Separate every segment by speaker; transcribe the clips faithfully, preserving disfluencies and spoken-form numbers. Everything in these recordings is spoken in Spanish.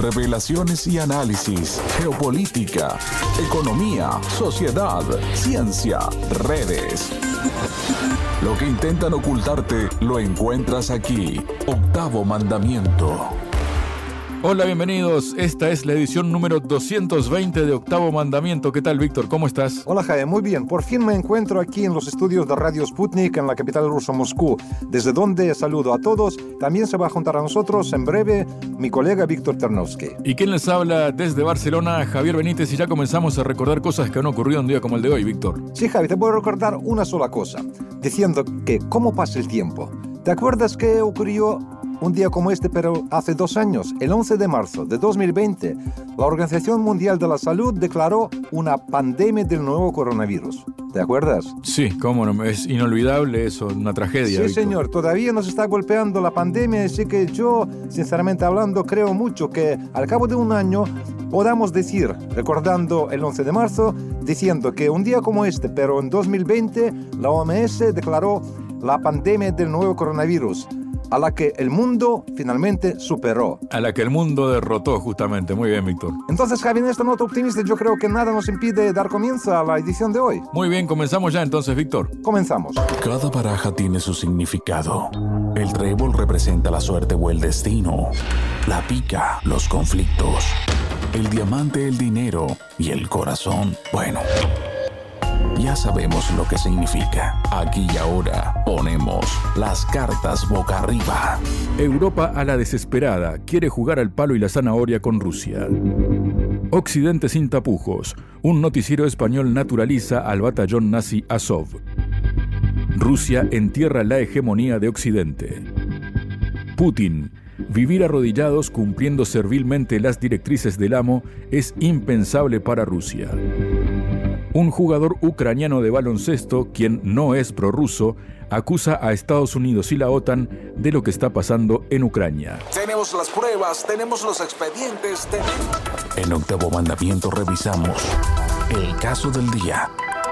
Speaker 1: Revelaciones y análisis, geopolítica, economía, sociedad, ciencia, redes. Lo que intentan ocultarte lo encuentras aquí. Octavo Mandamiento.
Speaker 2: Hola, bienvenidos. Esta es la edición número doscientos veinte de Octavo Mandamiento. ¿Qué tal, Víctor? ¿Cómo estás?
Speaker 3: Hola, Jaime. Muy bien. Por fin me encuentro aquí en los estudios de Radio Sputnik en la capital rusa, Moscú, desde donde saludo a todos. También se va a juntar a nosotros en breve mi colega Víctor Ternovsky.
Speaker 2: ¿Y quién les habla desde Barcelona? Javier Benítez. Y ya comenzamos a recordar cosas que han ocurrido un día como el de hoy, Víctor.
Speaker 3: Sí, Javi, te voy a recordar una sola cosa, diciendo que cómo pasa el tiempo. ¿Te acuerdas qué ocurrió un día como este, pero hace dos años? El once de marzo de dos mil veinte, la Organización Mundial de la Salud declaró una pandemia del nuevo coronavirus. ¿Te acuerdas?
Speaker 2: Sí, cómo no, es inolvidable eso, una tragedia.
Speaker 3: Sí,
Speaker 2: Víctor.
Speaker 3: Señor, todavía nos está golpeando la pandemia, así que yo, sinceramente hablando, creo mucho que al cabo de un año podamos decir, recordando el once de marzo, diciendo que un día como este, pero en dos mil veinte, la O M S declaró la pandemia del nuevo coronavirus, a la que el mundo finalmente superó.
Speaker 2: A la que el mundo derrotó, justamente. Muy bien, Víctor.
Speaker 3: Entonces, Javi, en esta nota optimista, yo creo que nada nos impide dar comienzo a la edición de hoy.
Speaker 2: Muy bien, comenzamos ya entonces, Víctor.
Speaker 3: Comenzamos.
Speaker 1: Cada baraja tiene su significado. El trébol representa la suerte o el destino. La pica, los conflictos. El diamante, el dinero. Y el corazón, bueno, ya sabemos lo que significa. Aquí y ahora ponemos las cartas boca arriba.
Speaker 2: Europa a la desesperada quiere jugar al palo y la zanahoria con Rusia. Occidente sin tapujos. Un noticiero español naturaliza al batallón nazi Azov. Rusia entierra la hegemonía de Occidente. Putin. Vivir arrodillados cumpliendo servilmente las directrices del amo es impensable para Rusia. Un jugador ucraniano de baloncesto, quien no es prorruso, acusa a Estados Unidos y la OTAN de lo que está pasando en Ucrania.
Speaker 4: Tenemos las pruebas, tenemos los expedientes. Ten...
Speaker 1: En Octavo Mandamiento revisamos el caso del día.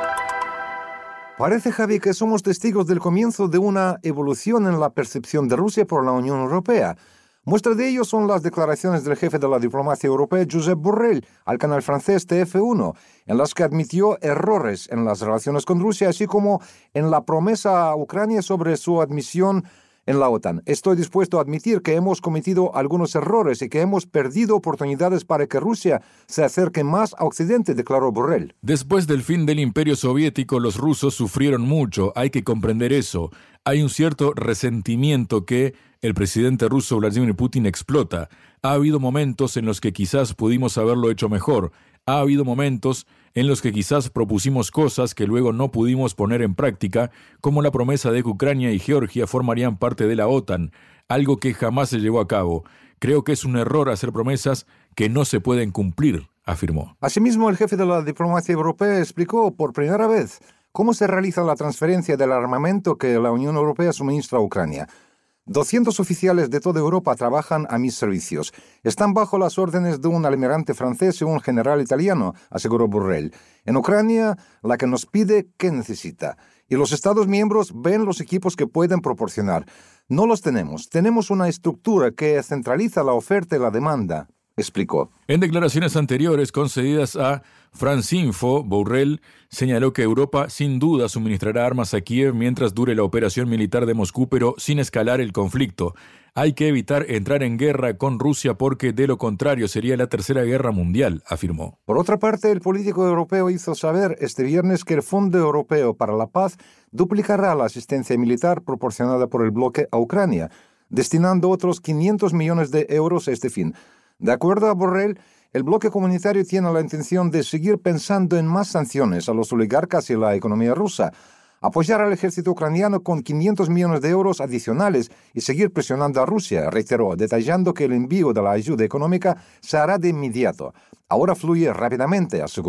Speaker 3: Parece, Javi, que somos testigos del comienzo de una evolución en la percepción de Rusia por la Unión Europea. Muestra de ello son las declaraciones del jefe de la diplomacia europea, Josep Borrell, al canal francés T F uno, en las que admitió errores en las relaciones con Rusia, así como en la promesa a Ucrania sobre su admisión en la OTAN. Estoy dispuesto a admitir que hemos cometido algunos errores y que hemos perdido oportunidades para que Rusia se acerque más a Occidente, declaró Borrell.
Speaker 2: Después del fin del Imperio Soviético, los rusos sufrieron mucho. Hay que comprender eso. Hay un cierto resentimiento que el presidente ruso Vladimir Putin explota. Ha habido momentos en los que quizás pudimos haberlo hecho mejor. Ha habido momentos en los que quizás propusimos cosas que luego no pudimos poner en práctica, como la promesa de que Ucrania y Georgia formarían parte de la OTAN, algo que jamás se llevó a cabo. Creo que es un error hacer promesas que no se pueden cumplir, afirmó.
Speaker 3: Asimismo, el jefe de la diplomacia europea explicó por primera vez cómo se realiza la transferencia del armamento que la Unión Europea suministra a Ucrania. doscientos oficiales de toda Europa trabajan a mis servicios. Están bajo las órdenes de un almirante francés y un general italiano, aseguró Borrell. En Ucrania, la que nos pide qué necesita. Y los Estados miembros ven los equipos que pueden proporcionar. No los tenemos. Tenemos una estructura que centraliza la oferta y la demanda, explicó.
Speaker 2: En declaraciones anteriores concedidas a Francinfo, Borrell señaló que Europa sin duda suministrará armas a Kiev mientras dure la operación militar de Moscú, pero sin escalar el conflicto. Hay que evitar entrar en guerra con Rusia porque de lo contrario sería la tercera guerra mundial, afirmó.
Speaker 3: Por otra parte, el político europeo hizo saber este viernes que el Fondo Europeo para la Paz duplicará la asistencia militar proporcionada por el bloque a Ucrania, destinando otros quinientos millones de euros a este fin. De acuerdo a Borrell, el bloque comunitario tiene la intención de seguir pensando en más sanciones a los oligarcas y la economía rusa, apoyar al ejército ucraniano con quinientos millones de euros adicionales y seguir presionando a Rusia, reiteró, detallando que el envío de la ayuda económica se hará de inmediato. Ahora fluye rápidamente, aseguró.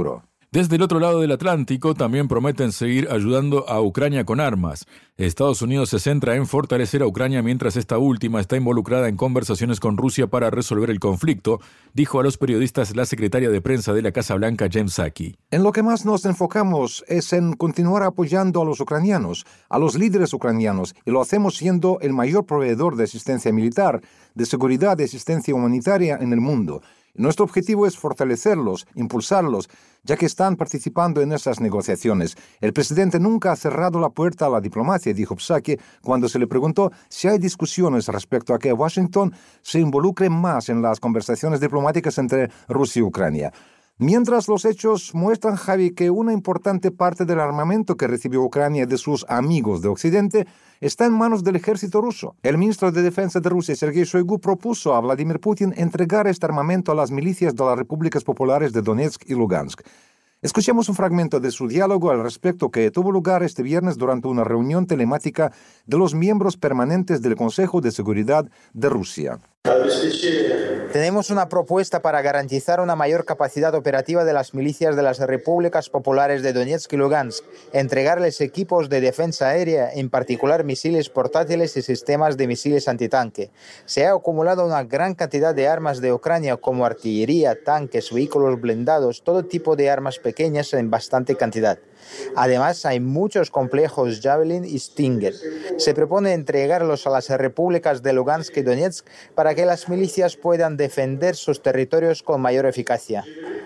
Speaker 2: Desde el otro lado del Atlántico también prometen seguir ayudando a Ucrania con armas. Estados Unidos se centra en fortalecer a Ucrania mientras esta última está involucrada en conversaciones con Rusia para resolver el conflicto, dijo a los periodistas la secretaria de prensa de la Casa Blanca, Jen Psaki.
Speaker 3: En lo que más nos enfocamos es en continuar apoyando a los ucranianos, a los líderes ucranianos, y lo hacemos siendo el mayor proveedor de asistencia militar, de seguridad y asistencia humanitaria en el mundo. Nuestro objetivo es fortalecerlos, impulsarlos, ya que están participando en esas negociaciones. El presidente nunca ha cerrado la puerta a la diplomacia, dijo Psaki, cuando se le preguntó si hay discusiones respecto a que Washington se involucre más en las conversaciones diplomáticas entre Rusia y Ucrania. Mientras los hechos muestran, Javi, que una importante parte del armamento que recibió Ucrania de sus amigos de Occidente está en manos del ejército ruso. El ministro de Defensa de Rusia, Sergei Shoigu, propuso a Vladimir Putin entregar este armamento a las milicias de las repúblicas populares de Donetsk y Lugansk. Escuchemos un fragmento de su diálogo al respecto que tuvo lugar este viernes durante una reunión telemática de los miembros permanentes del Consejo de Seguridad de Rusia.
Speaker 5: Tenemos una propuesta para garantizar una mayor capacidad operativa de las milicias de las repúblicas populares de Donetsk y Lugansk, entregarles equipos de defensa aérea, en particular misiles portátiles y sistemas de misiles antitanque. Se ha acumulado una gran cantidad de armas de Ucrania como artillería, tanques, vehículos blindados, todo tipo de armas pequeñas en bastante cantidad. Además, hay muchos complejos Javelin y Stinger. Se propone entregarlos a las repúblicas de Lugansk y Donetsk para que las milicias puedan defender sus territorios con mayor eficacia.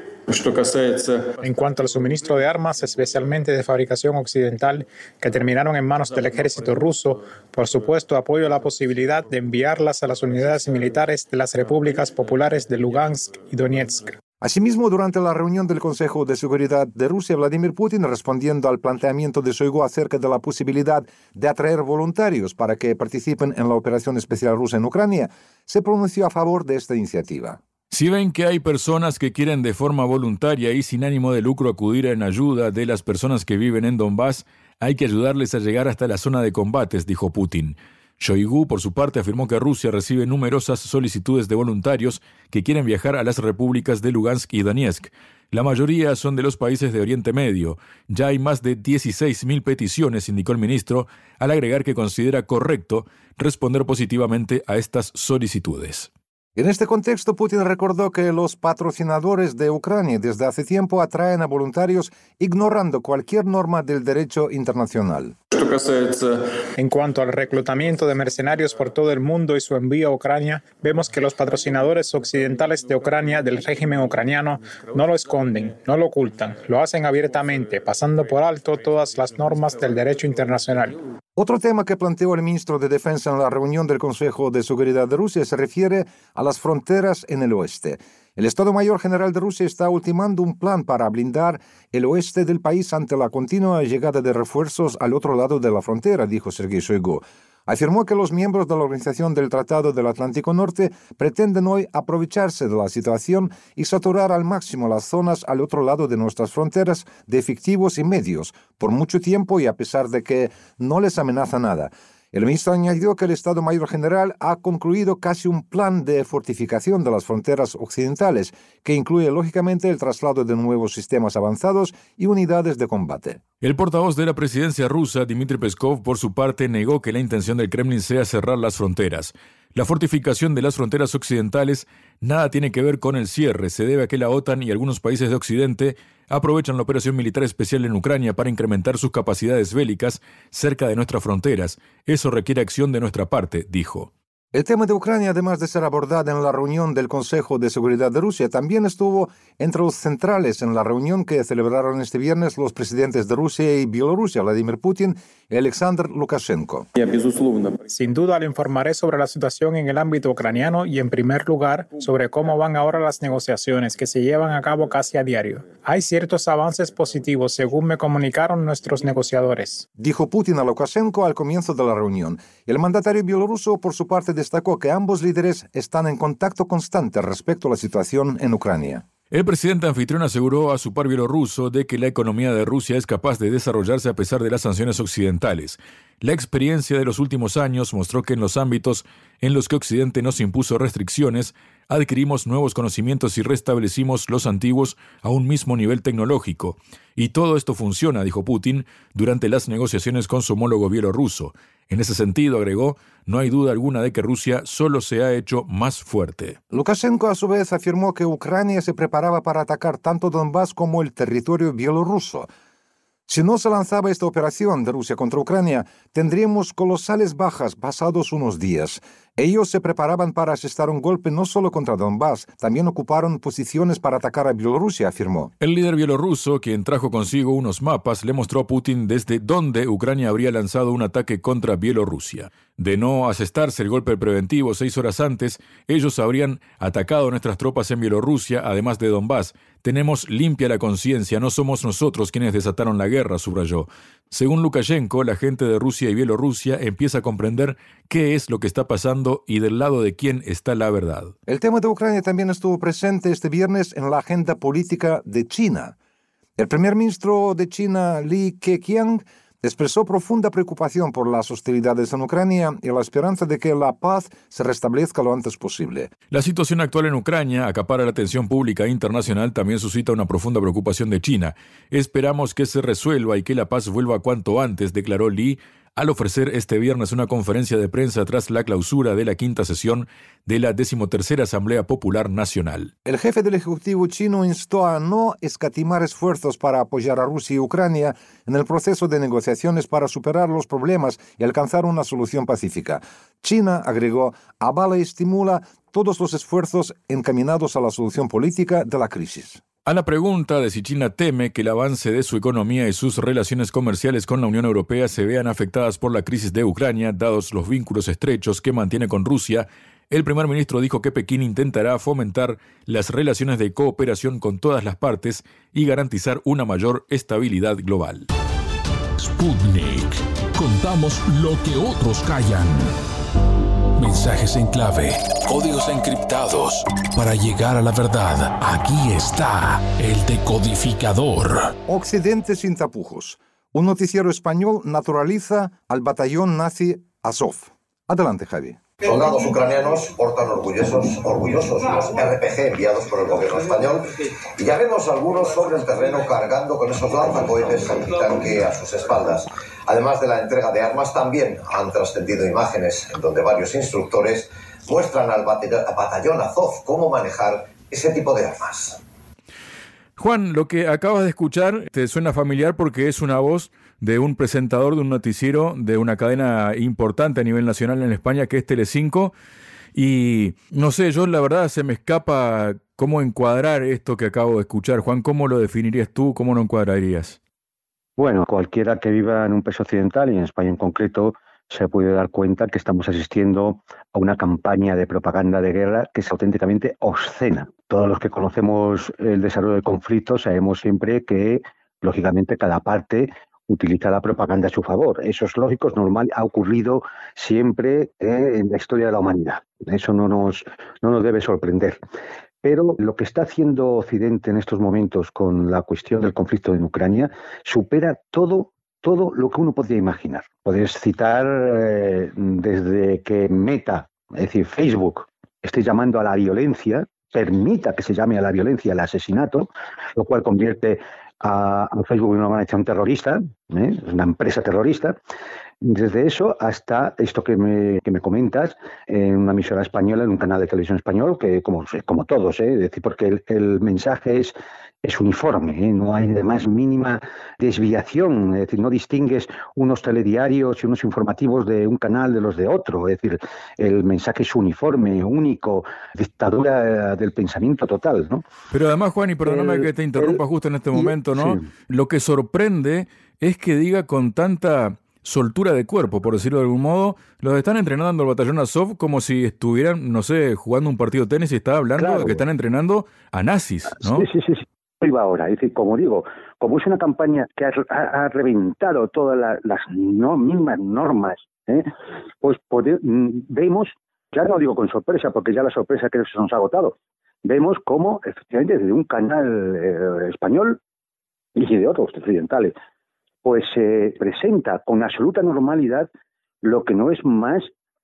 Speaker 6: En cuanto al suministro de armas, especialmente de fabricación occidental, que terminaron en manos del ejército ruso, por supuesto apoyo la posibilidad de enviarlas a las unidades militares de las repúblicas populares de Lugansk y Donetsk.
Speaker 3: Asimismo, durante la reunión del Consejo de Seguridad de Rusia, Vladimir Putin, respondiendo al planteamiento de Shoigu acerca de la posibilidad de atraer voluntarios para que participen en la operación especial rusa en Ucrania, se pronunció a favor de esta iniciativa.
Speaker 2: Si ven que hay personas que quieren de forma voluntaria y sin ánimo de lucro acudir en ayuda de las personas que viven en Donbass, hay que ayudarles a llegar hasta la zona de combates, dijo Putin. Shoigu, por su parte, afirmó que Rusia recibe numerosas solicitudes de voluntarios que quieren viajar a las repúblicas de Lugansk y Donetsk. La mayoría son de los países de Oriente Medio. Ya hay más de dieciséis mil peticiones, indicó el ministro, al agregar que considera correcto responder positivamente a estas solicitudes.
Speaker 3: En este contexto, Putin recordó que los patrocinadores de Ucrania desde hace tiempo atraen a voluntarios ignorando cualquier norma del derecho internacional.
Speaker 6: En cuanto al reclutamiento de mercenarios por todo el mundo y su envío a Ucrania, vemos que los patrocinadores occidentales de Ucrania del régimen ucraniano no lo esconden, no lo ocultan, lo hacen abiertamente, pasando por alto todas las normas del derecho internacional.
Speaker 3: Otro tema que planteó el ministro de Defensa en la reunión del Consejo de Seguridad de Rusia se refiere a las fronteras en el oeste. El Estado Mayor General de Rusia está ultimando un plan para blindar el oeste del país ante la continua llegada de refuerzos al otro lado de la frontera, dijo Sergei Shoigu. Afirmó que los miembros de la Organización del Tratado del Atlántico Norte pretenden hoy aprovecharse de la situación y saturar al máximo las zonas al otro lado de nuestras fronteras de efectivos y medios, por mucho tiempo y a pesar de que no les amenaza nada. El ministro añadió que el Estado Mayor General ha concluido casi un plan de fortificación de las fronteras occidentales, que incluye lógicamente el traslado de nuevos sistemas avanzados y unidades de combate.
Speaker 2: El portavoz de la presidencia rusa, Dmitry Peskov, por su parte, negó que la intención del Kremlin sea cerrar las fronteras. La fortificación de las fronteras occidentales nada tiene que ver con el cierre. Se debe a que la OTAN y algunos países de Occidente aprovechan la operación militar especial en Ucrania para incrementar sus capacidades bélicas cerca de nuestras fronteras. Eso requiere acción de nuestra parte, dijo.
Speaker 3: El tema de Ucrania, además de ser abordado en la reunión del Consejo de Seguridad de Rusia, también estuvo entre los centrales en la reunión que celebraron este viernes los presidentes de Rusia y Bielorrusia, Vladimir Putin y Alexander Lukashenko.
Speaker 6: Sin duda le informaré sobre la situación en el ámbito ucraniano y, en primer lugar, sobre cómo van ahora las negociaciones que se llevan a cabo casi a diario. Hay ciertos avances positivos, según me comunicaron nuestros negociadores,
Speaker 3: dijo Putin a Lukashenko al comienzo de la reunión. El mandatario bielorruso, por su parte, destacó que ambos líderes están en contacto constante respecto a la situación en Ucrania.
Speaker 2: El presidente anfitrión aseguró a su par bielorruso de que la economía de Rusia es capaz de desarrollarse a pesar de las sanciones occidentales. La experiencia de los últimos años mostró que en los ámbitos en los que Occidente nos impuso restricciones, adquirimos nuevos conocimientos y restablecimos los antiguos a un mismo nivel tecnológico. Y todo esto funciona, dijo Putin, durante las negociaciones con su homólogo bielorruso. En ese sentido, agregó, no hay duda alguna de que Rusia solo se ha hecho más fuerte.
Speaker 3: Lukashenko, a su vez, afirmó que Ucrania se preparaba para atacar tanto Donbass como el territorio bielorruso. Si no se lanzaba esta operación de Rusia contra Ucrania, tendríamos colosales bajas pasados unos días. Ellos se preparaban para asestar un golpe no solo contra Donbass, también ocuparon posiciones para atacar a Bielorrusia, afirmó.
Speaker 2: El líder bielorruso, quien trajo consigo unos mapas, le mostró a Putin desde dónde Ucrania habría lanzado un ataque contra Bielorrusia. De no asestarse el golpe preventivo seis horas antes, ellos habrían atacado a nuestras tropas en Bielorrusia, además de Donbass. Tenemos limpia la conciencia, no somos nosotros quienes desataron la guerra, subrayó. Según Lukashenko, la gente de Rusia y Bielorrusia empieza a comprender qué es lo que está pasando y del lado de quién está la verdad.
Speaker 3: El tema de Ucrania también estuvo presente este viernes en la agenda política de China. El primer ministro de China, Li Keqiang, expresó profunda preocupación por las hostilidades en Ucrania y la esperanza de que la paz se restablezca lo antes posible.
Speaker 2: La situación actual en Ucrania acapara la atención pública internacional, también suscita una profunda preocupación de China. Esperamos que se resuelva y que la paz vuelva cuanto antes, declaró Li, al ofrecer este viernes una conferencia de prensa tras la clausura de la quinta sesión de la decimotercera Asamblea Popular Nacional.
Speaker 3: El jefe del Ejecutivo chino instó a no escatimar esfuerzos para apoyar a Rusia y Ucrania en el proceso de negociaciones para superar los problemas y alcanzar una solución pacífica. China, agregó, avala y estimula todos los esfuerzos encaminados a la solución política de la crisis.
Speaker 2: A la pregunta de si China teme que el avance de su economía y sus relaciones comerciales con la Unión Europea se vean afectadas por la crisis de Ucrania, dados los vínculos estrechos que mantiene con Rusia, el primer ministro dijo que Pekín intentará fomentar las relaciones de cooperación con todas las partes y garantizar una mayor estabilidad global.
Speaker 1: Sputnik. Contamos lo que otros callan. Mensajes en clave, códigos encriptados. Para llegar a la verdad, aquí está el decodificador.
Speaker 3: Occidente sin tapujos. Un noticiero español naturaliza al batallón nazi Azov. Adelante, Javi.
Speaker 7: Soldados ucranianos portan orgullosos, orgullosos los R P G enviados por el gobierno español y ya vemos algunos sobre el terreno cargando con esos lanzacohetes antitanque a sus espaldas. Además de la entrega de armas, también han trascendido imágenes en donde varios instructores muestran al batallón Azov cómo manejar ese tipo de armas.
Speaker 2: Juan, lo que acabas de escuchar te suena familiar porque es una voz de un presentador de un noticiero de una cadena importante a nivel nacional en España, que es Telecinco. Y no sé, yo la verdad se me escapa cómo encuadrar esto que acabo de escuchar. Juan, ¿cómo lo definirías tú? ¿Cómo lo encuadrarías?
Speaker 8: Bueno, cualquiera que viva en un país occidental y en España en concreto se puede dar cuenta que estamos asistiendo a una campaña de propaganda de guerra que es auténticamente obscena. Todos los que conocemos el desarrollo del conflicto sabemos siempre que, lógicamente, cada parte utiliza la propaganda a su favor. Eso es lógico, es normal, ha ocurrido siempre eh, en la historia de la humanidad. Eso no nos, no nos debe sorprender. Pero lo que está haciendo Occidente en estos momentos con la cuestión del conflicto en Ucrania supera todo todo lo que uno podría imaginar. Puedes citar eh, desde que Meta, es decir, Facebook, esté llamando a la violencia, permita que se llame a la violencia el asesinato, lo cual convierte a, a Facebook en una organización terrorista, ¿eh? una empresa terrorista. Desde eso hasta esto que me, que me comentas, en una emisora española, en un canal de televisión español, que como, como todos, ¿eh? es decir, porque el, el mensaje es, es uniforme, ¿eh? no hay de más mínima desviación, es decir, no distingues unos telediarios y unos informativos de un canal de los de otro, es decir, el mensaje es uniforme, único, dictadura del pensamiento total, ¿no?
Speaker 2: Pero además, Juan, y perdóname el, que te interrumpa el, justo en este momento, ¿no? Sí. Lo que sorprende es que diga con tanta soltura de cuerpo, por decirlo de algún modo, los están entrenando al batallón Azov como si estuvieran, no sé, jugando un partido de tenis y estaba hablando claro. de que están entrenando a nazis, ¿no?
Speaker 8: Sí, sí, sí, sí. Iba ahora, es decir, como digo, como es una campaña que ha, ha, ha reventado todas la, las no, mismas normas, ¿eh? pues poder, vemos, ya no digo con sorpresa, porque ya la sorpresa que se nos ha agotado, vemos cómo, efectivamente, desde un canal eh, español y de otros occidentales, pues se eh, presenta con absoluta normalidad lo que no es más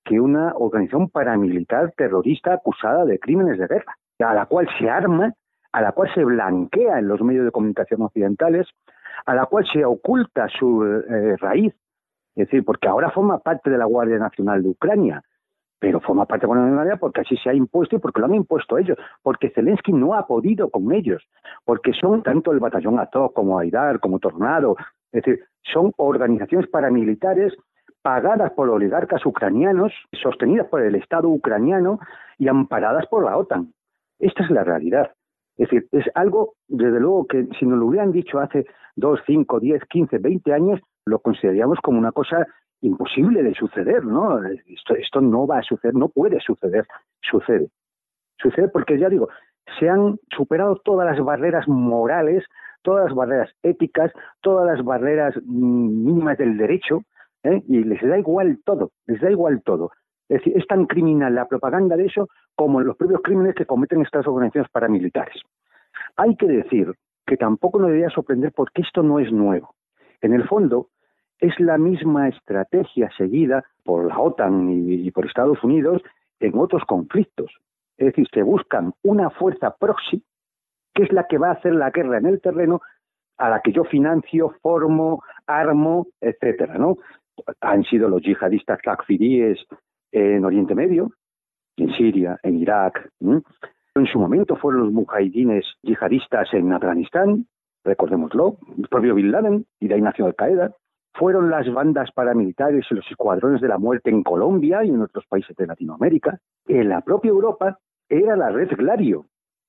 Speaker 8: que una organización paramilitar terrorista acusada de crímenes de guerra, a la cual se arma, a la cual se blanquea en los medios de comunicación occidentales, a la cual se oculta su eh, raíz, es decir, porque ahora forma parte de la Guardia Nacional de Ucrania, pero forma parte de la Guardia Nacional porque así se ha impuesto y porque lo han impuesto ellos, porque Zelensky no ha podido con ellos, porque son tanto el batallón Azov como Aidar, como Tornado, es decir, son organizaciones paramilitares pagadas por oligarcas ucranianos, sostenidas por el Estado ucraniano y amparadas por la OTAN. Esta es la realidad. Es decir, es algo, desde luego, que si nos lo hubieran dicho hace dos, cinco, diez, quince, veinte años, lo consideraríamos como una cosa imposible de suceder, ¿no? Esto, esto no va a suceder, no puede suceder. Sucede. Sucede porque, ya digo, se han superado todas las barreras morales, todas las barreras éticas, todas las barreras mmm, mínimas del derecho, ¿eh? Y les da igual todo, les da igual todo. Es decir, es tan criminal la propaganda de eso como los propios crímenes que cometen estas organizaciones paramilitares. Hay que decir que tampoco nos debería sorprender porque esto no es nuevo. En el fondo, es la misma estrategia seguida por la OTAN y, y por Estados Unidos en otros conflictos. Es decir, se buscan una fuerza proxy, que es la que va a hacer la guerra en el terreno, a la que yo financio, formo, armo, etcétera, ¿no? Han sido los yihadistas takfiríes en Oriente Medio, en Siria, en Irak. ¿eh? En su momento fueron los mujahidines yihadistas en Afganistán, recordémoslo, el propio Bin Laden, y de ahí nació Al-Qaeda. Fueron las bandas paramilitares y los escuadrones de la muerte en Colombia y en otros países de Latinoamérica. En la propia Europa era la red Gladio,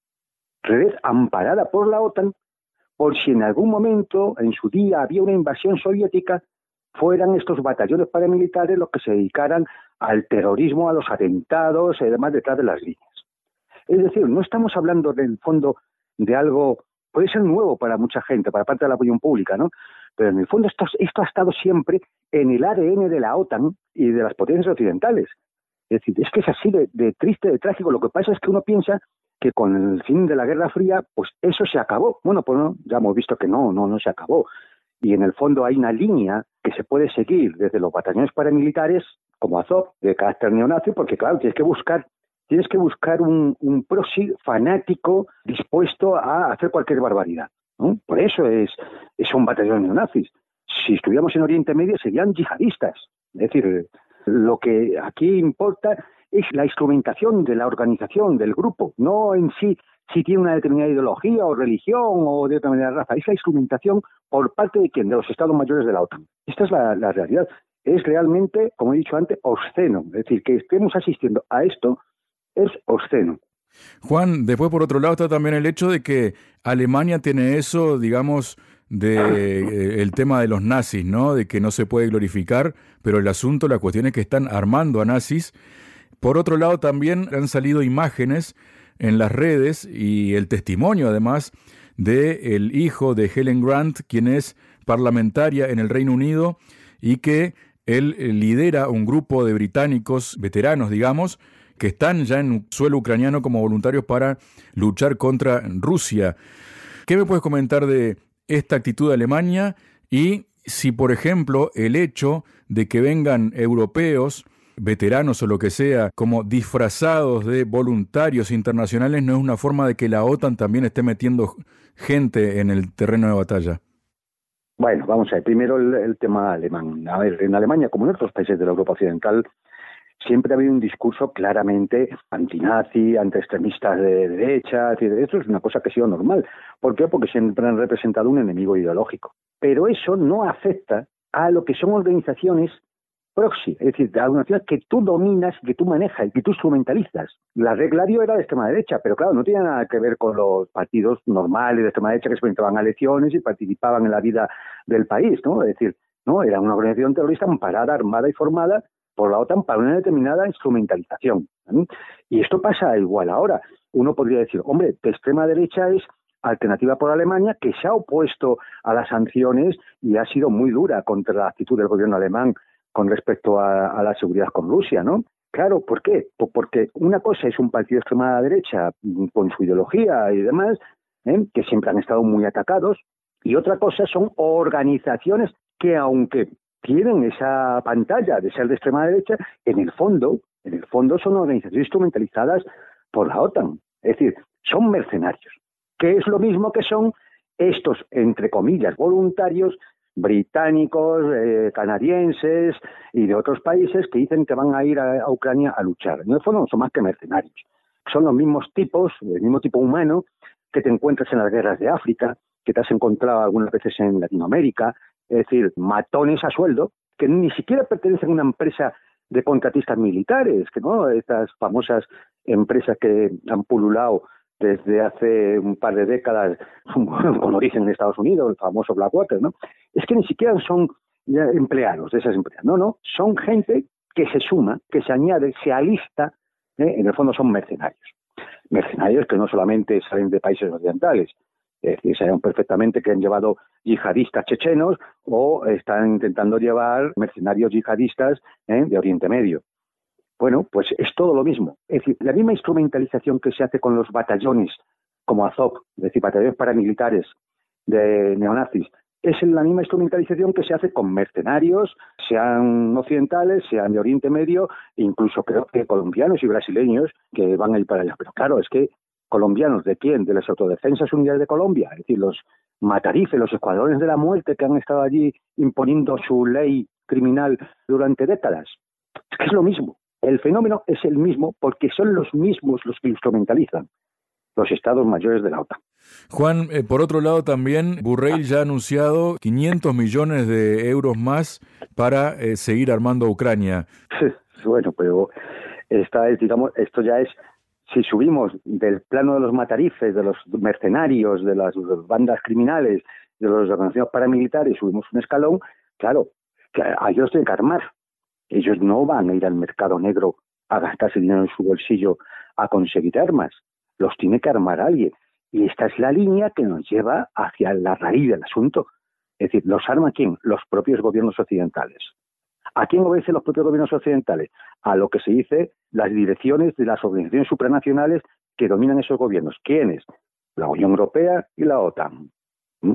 Speaker 8: red amparada por la OTAN, por si en algún momento, en su día, había una invasión soviética, fueran estos batallones paramilitares los que se dedicaran al terrorismo, a los atentados y demás detrás de las líneas. Es decir, no estamos hablando del fondo de algo, puede ser nuevo para mucha gente, para parte de la opinión pública, ¿no? Pero en el fondo esto, esto ha estado siempre en el A D N de la OTAN y de las potencias occidentales. Es decir, es que es así de, de triste, de trágico. Lo que pasa es que uno piensa que con el fin de la Guerra Fría, pues eso se acabó. Bueno, pues no, ya hemos visto que no, no, no se acabó. Y en el fondo hay una línea que se puede seguir desde los batallones paramilitares, como Azov, de carácter neonazi, porque claro, tienes que buscar, tienes que buscar un, un proxy fanático dispuesto a hacer cualquier barbaridad, ¿no? Por eso es, son batallones neonazis. Si estuviéramos en Oriente Medio serían yihadistas. Es decir, lo que aquí importa es la instrumentación de la organización, del grupo, no en sí si tiene una determinada ideología o religión o de otra manera raza. Es la instrumentación por parte de quién, de los Estados mayores de la OTAN. Esta es la, la realidad. Es realmente, como he dicho antes, obsceno. Es decir, que estemos asistiendo a esto es obsceno.
Speaker 2: Juan, después por otro lado está también el hecho de que Alemania tiene eso, digamos, de eh, el tema de los nazis, ¿no? De que no se puede glorificar, pero el asunto, la cuestión es que están armando a nazis. Por otro lado también han salido imágenes en las redes y el testimonio además de el hijo de Helen Grant, quien es parlamentaria en el Reino Unido y que él lidera un grupo de británicos veteranos, digamos, que están ya en suelo ucraniano como voluntarios para luchar contra Rusia. ¿Qué me puedes comentar de esta actitud de Alemania y si, por ejemplo, el hecho de que vengan europeos, veteranos o lo que sea, como disfrazados de voluntarios internacionales, no es una forma de que la OTAN también esté metiendo gente en el terreno de batalla?
Speaker 8: Bueno, vamos a ver, primero el, el tema alemán. A ver, en Alemania, como en otros países de la Europa Occidental, siempre ha habido un discurso claramente antinazi, antiextremistas de derecha. Esto es una cosa que ha sido normal. ¿Por qué? Porque siempre han representado un enemigo ideológico. Pero eso no afecta a lo que son organizaciones proxy, es decir, a organizaciones que tú dominas, que tú manejas, que tú instrumentalizas. La red Gladio era de extrema derecha, pero claro, no tiene nada que ver con los partidos normales de extrema derecha que se presentaban a elecciones y participaban en la vida del país, ¿no? Es decir, no, era una organización terrorista amparada, armada y formada por la OTAN para una determinada instrumentalización. ¿eh? Y esto pasa igual ahora. Uno podría decir, hombre, de extrema derecha es Alternativa por Alemania, que se ha opuesto a las sanciones y ha sido muy dura contra la actitud del gobierno alemán con respecto a, a la seguridad con Rusia, ¿no? Claro, ¿por qué? Pues porque una cosa es un partido de extrema derecha con su ideología y demás, ¿eh? que siempre han estado muy atacados, y otra cosa son organizaciones que, aunque tienen esa pantalla de ser de extrema derecha, en el fondo, en el fondo son organizaciones instrumentalizadas por la OTAN. Es decir, son mercenarios, que es lo mismo que son estos, entre comillas, voluntarios británicos, eh, canadienses y de otros países que dicen que van a ir a, a Ucrania a luchar. En el fondo no son más que mercenarios. Son los mismos tipos, el mismo tipo humano que te encuentras en las guerras de África, que te has encontrado algunas veces en Latinoamérica, es decir, matones a sueldo, que ni siquiera pertenecen a una empresa de contratistas militares, que no, estas famosas empresas que han pululado desde hace un par de décadas con origen en Estados Unidos, el famoso Blackwater, ¿no? Es que ni siquiera son empleados de esas empresas, no, no, son gente que se suma, que se añade, se alista, ¿eh? En el fondo son mercenarios. Mercenarios que no solamente salen de países occidentales, es decir, saben perfectamente que han llevado yihadistas chechenos o están intentando llevar mercenarios yihadistas, ¿eh? de Oriente Medio. Bueno, pues es todo lo mismo. Es decir, la misma instrumentalización que se hace con los batallones como Azov, es decir, batallones paramilitares de neonazis, es la misma instrumentalización que se hace con mercenarios, sean occidentales, sean de Oriente Medio, incluso creo que colombianos y brasileños que van a ir para allá. Pero claro, es que colombianos, ¿de quién? De las Autodefensas Unidas de Colombia, es decir, los matarifes, los escuadrones de la muerte que han estado allí imponiendo su ley criminal durante décadas. Es que es lo mismo. El fenómeno es el mismo porque son los mismos los que instrumentalizan los estados mayores de la OTAN.
Speaker 2: Juan, eh, por otro lado también, Borrell ya ha anunciado quinientos millones de euros más para eh, seguir armando a Ucrania.
Speaker 8: Bueno, pero esta es, digamos, esto ya es, si subimos del plano de los matarifes, de los mercenarios, de las bandas criminales, de los organizaciones paramilitares, subimos un escalón, claro, que a ellos tienen que armar. Ellos no van a ir al mercado negro a gastarse dinero en su bolsillo a conseguir armas. Los tiene que armar alguien. Y esta es la línea que nos lleva hacia la raíz del asunto. Es decir, ¿los arma quién? Los propios gobiernos occidentales. ¿A quién obedecen los propios gobiernos occidentales? A lo que se dice las direcciones de las organizaciones supranacionales que dominan esos gobiernos. ¿Quiénes? La Unión Europea y la OTAN. ¿Mm?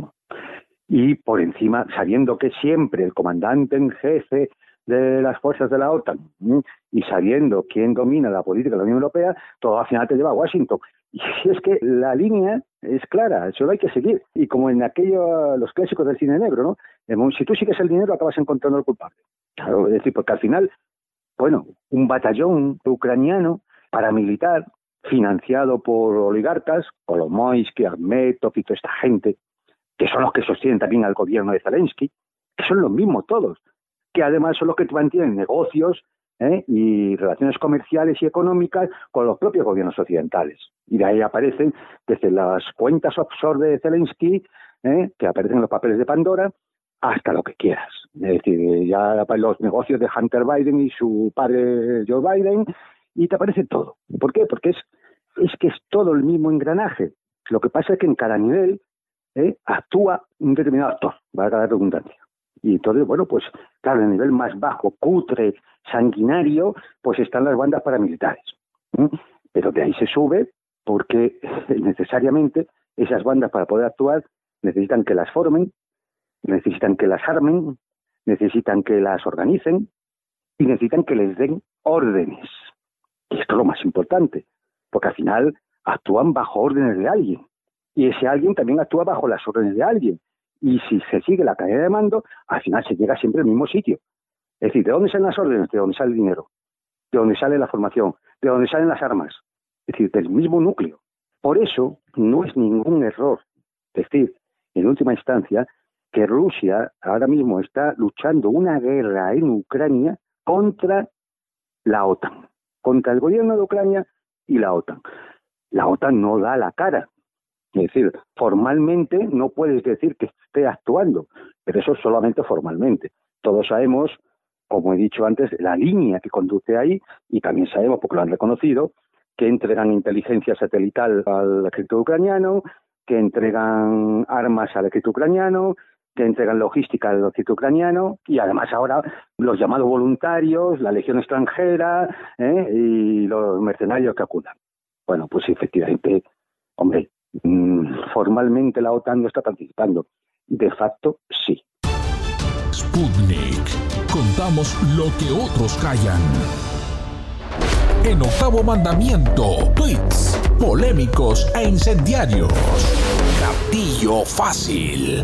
Speaker 8: Y por encima, sabiendo que siempre el comandante en jefe de las fuerzas de la OTAN, ¿sí? Y sabiendo quién domina la política de la Unión Europea, todo al final te lleva a Washington. Y es que la línea es clara, eso lo hay que seguir. Y como en aquello, los clásicos del cine negro, ¿no? Si tú sigues el dinero, acabas encontrando el culpable. Claro, es decir, porque al final, bueno, un batallón ucraniano paramilitar, financiado por oligarcas, Kolomoisky, Akhmetov y toda esta gente, que son los que sostienen también al gobierno de Zelensky, que son los mismos todos, que además son los que mantienen negocios ¿eh? y relaciones comerciales y económicas con los propios gobiernos occidentales. Y de ahí aparecen desde las cuentas offshore de Zelensky, ¿eh? que aparecen en los papeles de Pandora, hasta lo que quieras. Es decir, ya los negocios de Hunter Biden y su padre Joe Biden, y te aparece todo. ¿Por qué? Porque es, es que es todo el mismo engranaje. Lo que pasa es que en cada nivel ¿eh? actúa un determinado actor, valga la redundancia. Y entonces, bueno, pues claro, en el nivel más bajo, cutre, sanguinario, pues están las bandas paramilitares. ¿eh? Pero de ahí se sube porque necesariamente esas bandas para poder actuar necesitan que las formen, necesitan que las armen, necesitan que las organicen y necesitan que les den órdenes. Y esto es lo más importante, porque al final actúan bajo órdenes de alguien. Y ese alguien también actúa bajo las órdenes de alguien. Y si se sigue la cadena de mando, al final se llega siempre al mismo sitio. Es decir, ¿de dónde salen las órdenes? De dónde sale el dinero, de dónde sale la formación, de dónde salen las armas. Es decir, del mismo núcleo. Por eso no es ningún error decir, en última instancia, que Rusia ahora mismo está luchando una guerra en Ucrania contra la OTAN, contra el gobierno de Ucrania y la OTAN. La OTAN no da la cara. Es decir, formalmente no puedes decir que esté actuando, pero eso solamente formalmente. Todos sabemos, como he dicho antes, la línea que conduce ahí, y también sabemos, porque lo han reconocido, que entregan inteligencia satelital al ejército ucraniano, que entregan armas al ejército ucraniano, que entregan logística al ejército ucraniano, y además ahora los llamados voluntarios, la legión extranjera ¿eh? y los mercenarios que acudan. Bueno, pues efectivamente, hombre, formalmente la OTAN no está participando. De facto, sí.
Speaker 1: Sputnik. contamos lo que otros callan. En Octavo Mandamiento, tweets polémicos e incendiarios. Gatillo Fácil.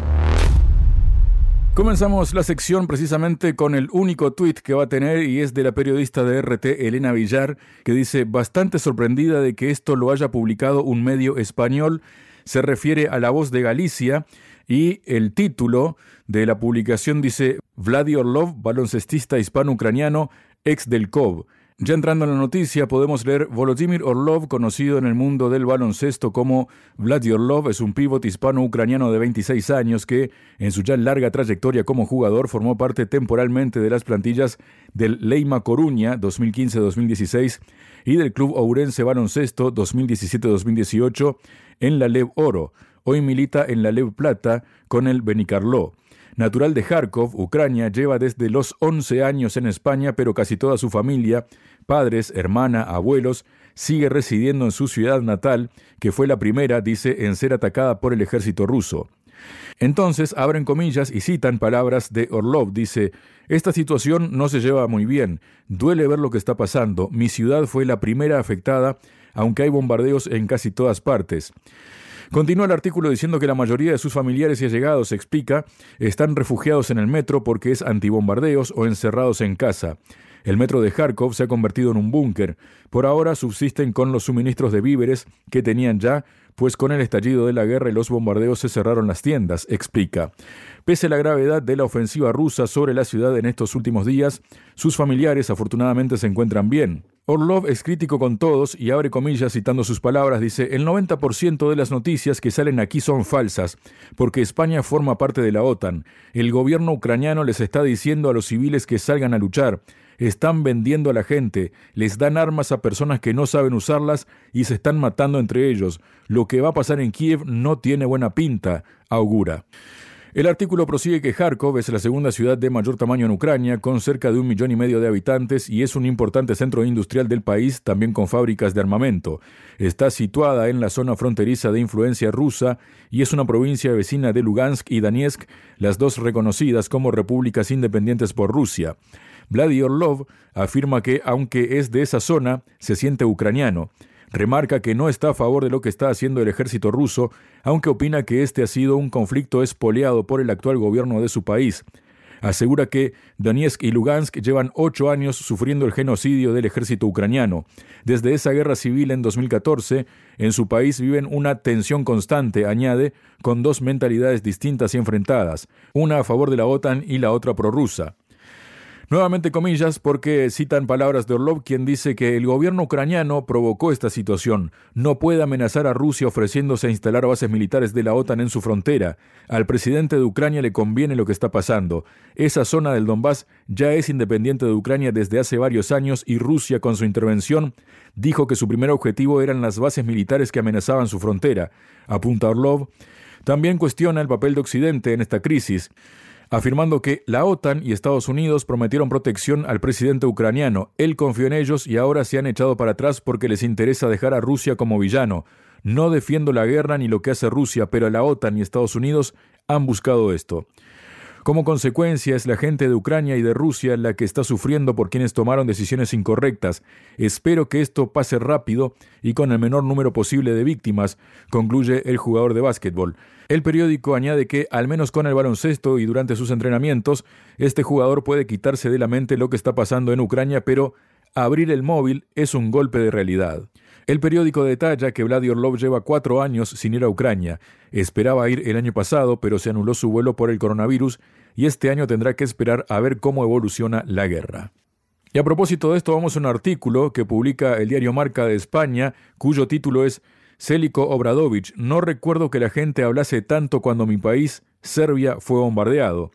Speaker 2: Comenzamos la sección precisamente con el único tuit que va a tener, y es de la periodista de R T, Elena Villar, que dice: bastante sorprendida de que esto lo haya publicado un medio español. Se refiere a La Voz de Galicia, y el título de la publicación dice: Vladi Orlov, baloncestista hispano-ucraniano, ex del C O V. Ya entrando en la noticia, podemos leer: Volodymyr Orlov, conocido en el mundo del baloncesto como Vladi Orlov, es un pívot hispano-ucraniano de veintiséis años que, en su ya larga trayectoria como jugador, formó parte temporalmente de las plantillas del Leima Coruña dos mil quince dos mil dieciséis y del Club Ourense Baloncesto dos mil diecisiete dos mil dieciocho en la Lev Oro. Hoy milita en la Lev Plata con el Benicarló. Natural de Kharkov, Ucrania, lleva desde los once años en España, pero casi toda su familia, padres, hermana, abuelos, sigue residiendo en su ciudad natal, que fue la primera, dice, en ser atacada por el ejército ruso. Entonces, abren comillas y citan palabras de Orlov, dice: esta situación no se lleva muy bien, duele ver lo que está pasando, mi ciudad fue la primera afectada, aunque hay bombardeos en casi todas partes. Continúa el artículo diciendo que la mayoría de sus familiares y allegados, explica, están refugiados en el metro porque es antibombardeos o encerrados en casa. El metro de Kharkov se ha convertido en un búnker. Por ahora subsisten con los suministros de víveres que tenían ya, pues con el estallido de la guerra y los bombardeos se cerraron las tiendas, explica. Pese a la gravedad de la ofensiva rusa sobre la ciudad en estos últimos días, sus familiares afortunadamente se encuentran bien. Orlov es crítico con todos y abre comillas citando sus palabras, dice: el noventa por ciento de las noticias que salen aquí son falsas, porque España forma parte de la OTAN. El gobierno ucraniano les está diciendo a los civiles que salgan a luchar. Están vendiendo a la gente, les dan armas a personas que no saben usarlas y se están matando entre ellos. Lo que va a pasar en Kiev no tiene buena pinta, augura. El artículo prosigue que Kharkov es la segunda ciudad de mayor tamaño en Ucrania, con cerca de un millón y medio de habitantes, y es un importante centro industrial del país, también con fábricas de armamento. Está situada en la zona fronteriza de influencia rusa y es una provincia vecina de Lugansk y Donetsk, las dos reconocidas como repúblicas independientes por Rusia. Vladi Orlov afirma que, aunque es de esa zona, se siente ucraniano. Remarca que no está a favor de lo que está haciendo el ejército ruso, aunque opina que este ha sido un conflicto espoleado por el actual gobierno de su país. Asegura que Donetsk y Lugansk llevan ocho años sufriendo el genocidio del ejército ucraniano. Desde esa guerra civil en dos mil catorce, en su país viven una tensión constante, añade, con dos mentalidades distintas y enfrentadas, una a favor de la OTAN y la otra prorrusa. Nuevamente comillas porque citan palabras de Orlov, quien dice que el gobierno ucraniano provocó esta situación. No puede amenazar a Rusia ofreciéndose a instalar bases militares de la OTAN en su frontera. Al presidente de Ucrania le conviene lo que está pasando. Esa zona del Donbass ya es independiente de Ucrania desde hace varios años y Rusia, con su intervención, dijo que su primer objetivo eran las bases militares que amenazaban su frontera, apunta Orlov. También cuestiona el papel de Occidente en esta crisis, afirmando que la OTAN y Estados Unidos prometieron protección al presidente ucraniano. Él confió en ellos y ahora se han echado para atrás porque les interesa dejar a Rusia como villano. No defiendo la guerra ni lo que hace Rusia, pero la OTAN y Estados Unidos han buscado esto. Como consecuencia, es la gente de Ucrania y de Rusia la que está sufriendo por quienes tomaron decisiones incorrectas. Espero que esto pase rápido y con el menor número posible de víctimas, concluye el jugador de básquetbol. El periódico añade que, al menos con el baloncesto y durante sus entrenamientos, este jugador puede quitarse de la mente lo que está pasando en Ucrania, pero abrir el móvil es un golpe de realidad. El periódico detalla que Vladi Orlov lleva cuatro años sin ir a Ucrania. Esperaba ir el año pasado, pero se anuló su vuelo por el coronavirus y este año tendrá que esperar a ver cómo evoluciona la guerra. Y a propósito de esto, vamos a un artículo que publica el diario Marca de España, cuyo título es Željko Obradović. No recuerdo que la gente hablase tanto cuando mi país, Serbia, fue bombardeado.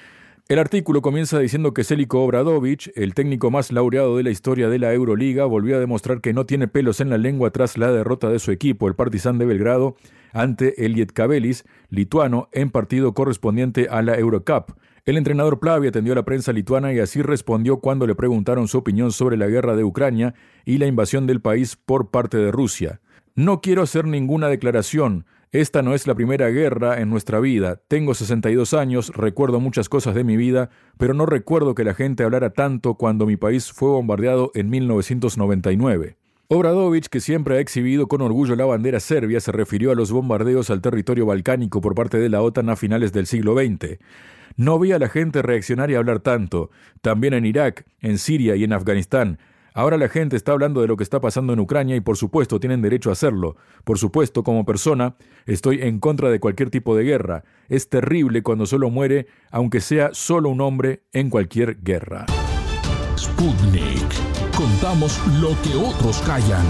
Speaker 2: El artículo comienza diciendo que Željko Obradović, el técnico más laureado de la historia de la Euroliga, volvió a demostrar que no tiene pelos en la lengua tras la derrota de su equipo, el Partizan de Belgrado, ante el Lietkabelis, lituano, en partido correspondiente a la Eurocup. El entrenador Plavy atendió a la prensa lituana y así respondió cuando le preguntaron su opinión sobre la guerra de Ucrania y la invasión del país por parte de Rusia. No quiero hacer ninguna declaración. Esta no es la primera guerra en nuestra vida. Tengo sesenta y dos años, recuerdo muchas cosas de mi vida, pero no recuerdo que la gente hablara tanto cuando mi país fue bombardeado en mil novecientos noventa y nueve. Obradovich, que siempre ha exhibido con orgullo la bandera serbia, se refirió a los bombardeos al territorio balcánico por parte de la OTAN a finales del siglo veinte. No vi a la gente reaccionar y hablar tanto. También en Irak, en Siria y en Afganistán. Ahora la gente está hablando de lo que está pasando en Ucrania y por supuesto tienen derecho a hacerlo. Por supuesto, como persona, estoy en contra de cualquier tipo de guerra. Es terrible cuando solo muere, aunque sea solo un hombre, en cualquier guerra.
Speaker 1: Sputnik. Contamos lo que otros callan.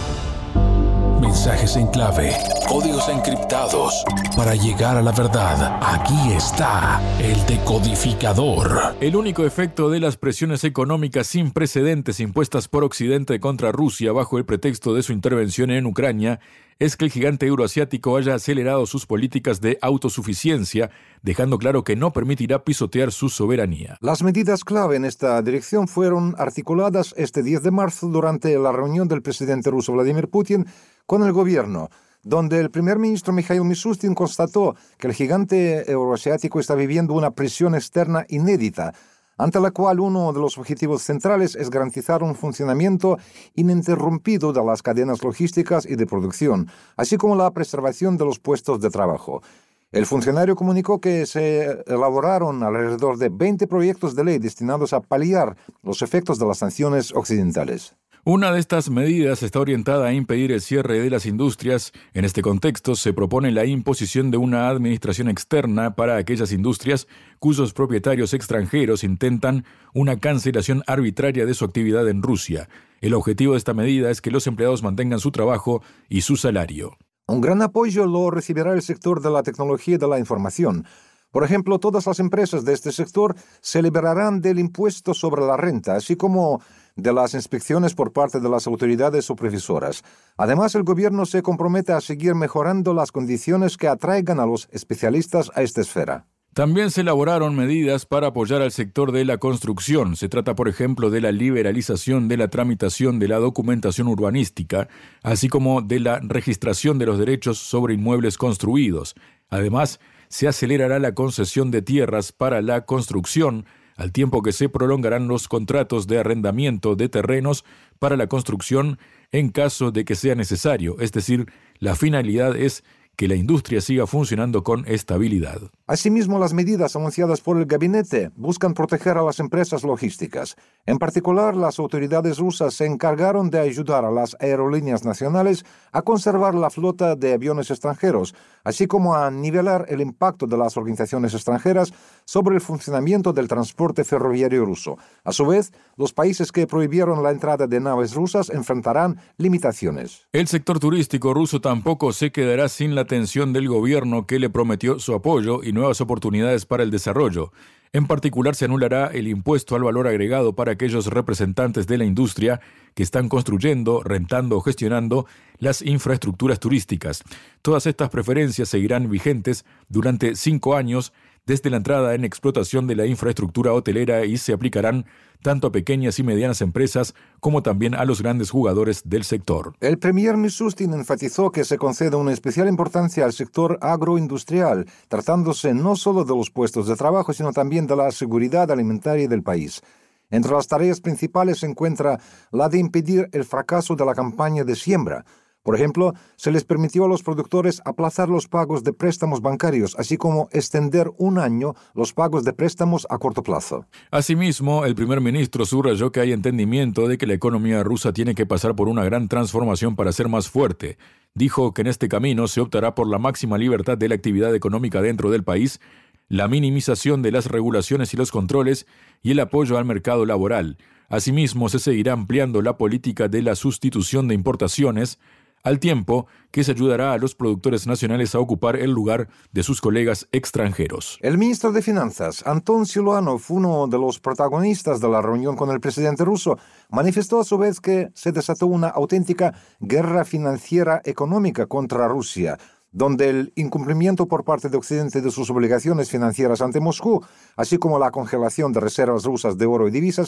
Speaker 1: Mensajes en clave, códigos encriptados. Para llegar a la verdad, aquí está el decodificador.
Speaker 2: El único efecto de las presiones económicas sin precedentes impuestas por Occidente contra Rusia bajo el pretexto de su intervención en Ucrania es que el gigante euroasiático haya acelerado sus políticas de autosuficiencia, dejando claro que no permitirá pisotear su soberanía.
Speaker 3: Las medidas clave en esta dirección fueron articuladas este diez de marzo durante la reunión del presidente ruso Vladimir Putin con el gobierno, donde el primer ministro Mikhail Mishustin constató que el gigante euroasiático está viviendo una presión externa inédita, ante la cual uno de los objetivos centrales es garantizar un funcionamiento ininterrumpido de las cadenas logísticas y de producción, así como la preservación de los puestos de trabajo. El funcionario comunicó que se elaboraron alrededor de veinte proyectos de ley destinados a paliar los efectos de las sanciones occidentales.
Speaker 2: Una de estas medidas está orientada a impedir el cierre de las industrias. En este contexto, se propone la imposición de una administración externa para aquellas industrias cuyos propietarios extranjeros intentan una cancelación arbitraria de su actividad en Rusia. El objetivo de esta medida es que los empleados mantengan su trabajo y su salario.
Speaker 3: Un gran apoyo lo recibirá el sector de la tecnología y de la información. Por ejemplo, todas las empresas de este sector se liberarán del impuesto sobre la renta, así como de las inspecciones por parte de las autoridades supervisoras. Además, el gobierno se compromete a seguir mejorando las condiciones que atraigan a los especialistas a esta esfera.
Speaker 2: También se elaboraron medidas para apoyar al sector de la construcción. Se trata, por ejemplo, de la liberalización de la tramitación de la documentación urbanística, así como de la registración de los derechos sobre inmuebles construidos. Además, se acelerará la concesión de tierras para la construcción, al tiempo que se prolongarán los contratos de arrendamiento de terrenos para la construcción en caso de que sea necesario. Es decir, la finalidad es que la industria siga funcionando con estabilidad.
Speaker 3: Asimismo, las medidas anunciadas por el gabinete buscan proteger a las empresas logísticas. En particular, las autoridades rusas se encargaron de ayudar a las aerolíneas nacionales a conservar la flota de aviones extranjeros, así como a nivelar el impacto de las organizaciones extranjeras sobre el funcionamiento del transporte ferroviario ruso. A su vez, los países que prohibieron la entrada de naves rusas enfrentarán limitaciones.
Speaker 2: El sector turístico ruso tampoco se quedará sin la atención del gobierno, que le prometió su apoyo y nuevas oportunidades para el desarrollo. En particular, se anulará el impuesto al valor agregado para aquellos representantes de la industria que están construyendo, rentando o gestionando las infraestructuras turísticas. Todas estas preferencias seguirán vigentes durante cinco años desde la entrada en explotación de la infraestructura hotelera y se aplicarán tanto a pequeñas y medianas empresas como también a los grandes jugadores del sector.
Speaker 3: El premier Mishustin enfatizó que se concede una especial importancia al sector agroindustrial, tratándose no solo de los puestos de trabajo, sino también de la seguridad alimentaria del país. Entre las tareas principales se encuentra la de impedir el fracaso de la campaña de siembra. Por ejemplo, se les permitió a los productores aplazar los pagos de préstamos bancarios, así como extender un año los pagos de préstamos a corto plazo.
Speaker 2: Asimismo, el primer ministro subrayó que hay entendimiento de que la economía rusa tiene que pasar por una gran transformación para ser más fuerte. Dijo que en este camino se optará por la máxima libertad de la actividad económica dentro del país, la minimización de las regulaciones y los controles y el apoyo al mercado laboral. Asimismo, se seguirá ampliando la política de la sustitución de importaciones, al tiempo que se ayudará a los productores nacionales a ocupar el lugar de sus colegas extranjeros.
Speaker 3: El ministro de Finanzas, Anton Siluanov, uno de los protagonistas de la reunión con el presidente ruso, manifestó a su vez que se desató una auténtica guerra financiera económica contra Rusia, donde el incumplimiento por parte de Occidente de sus obligaciones financieras ante Moscú, así como la congelación de reservas rusas de oro y divisas,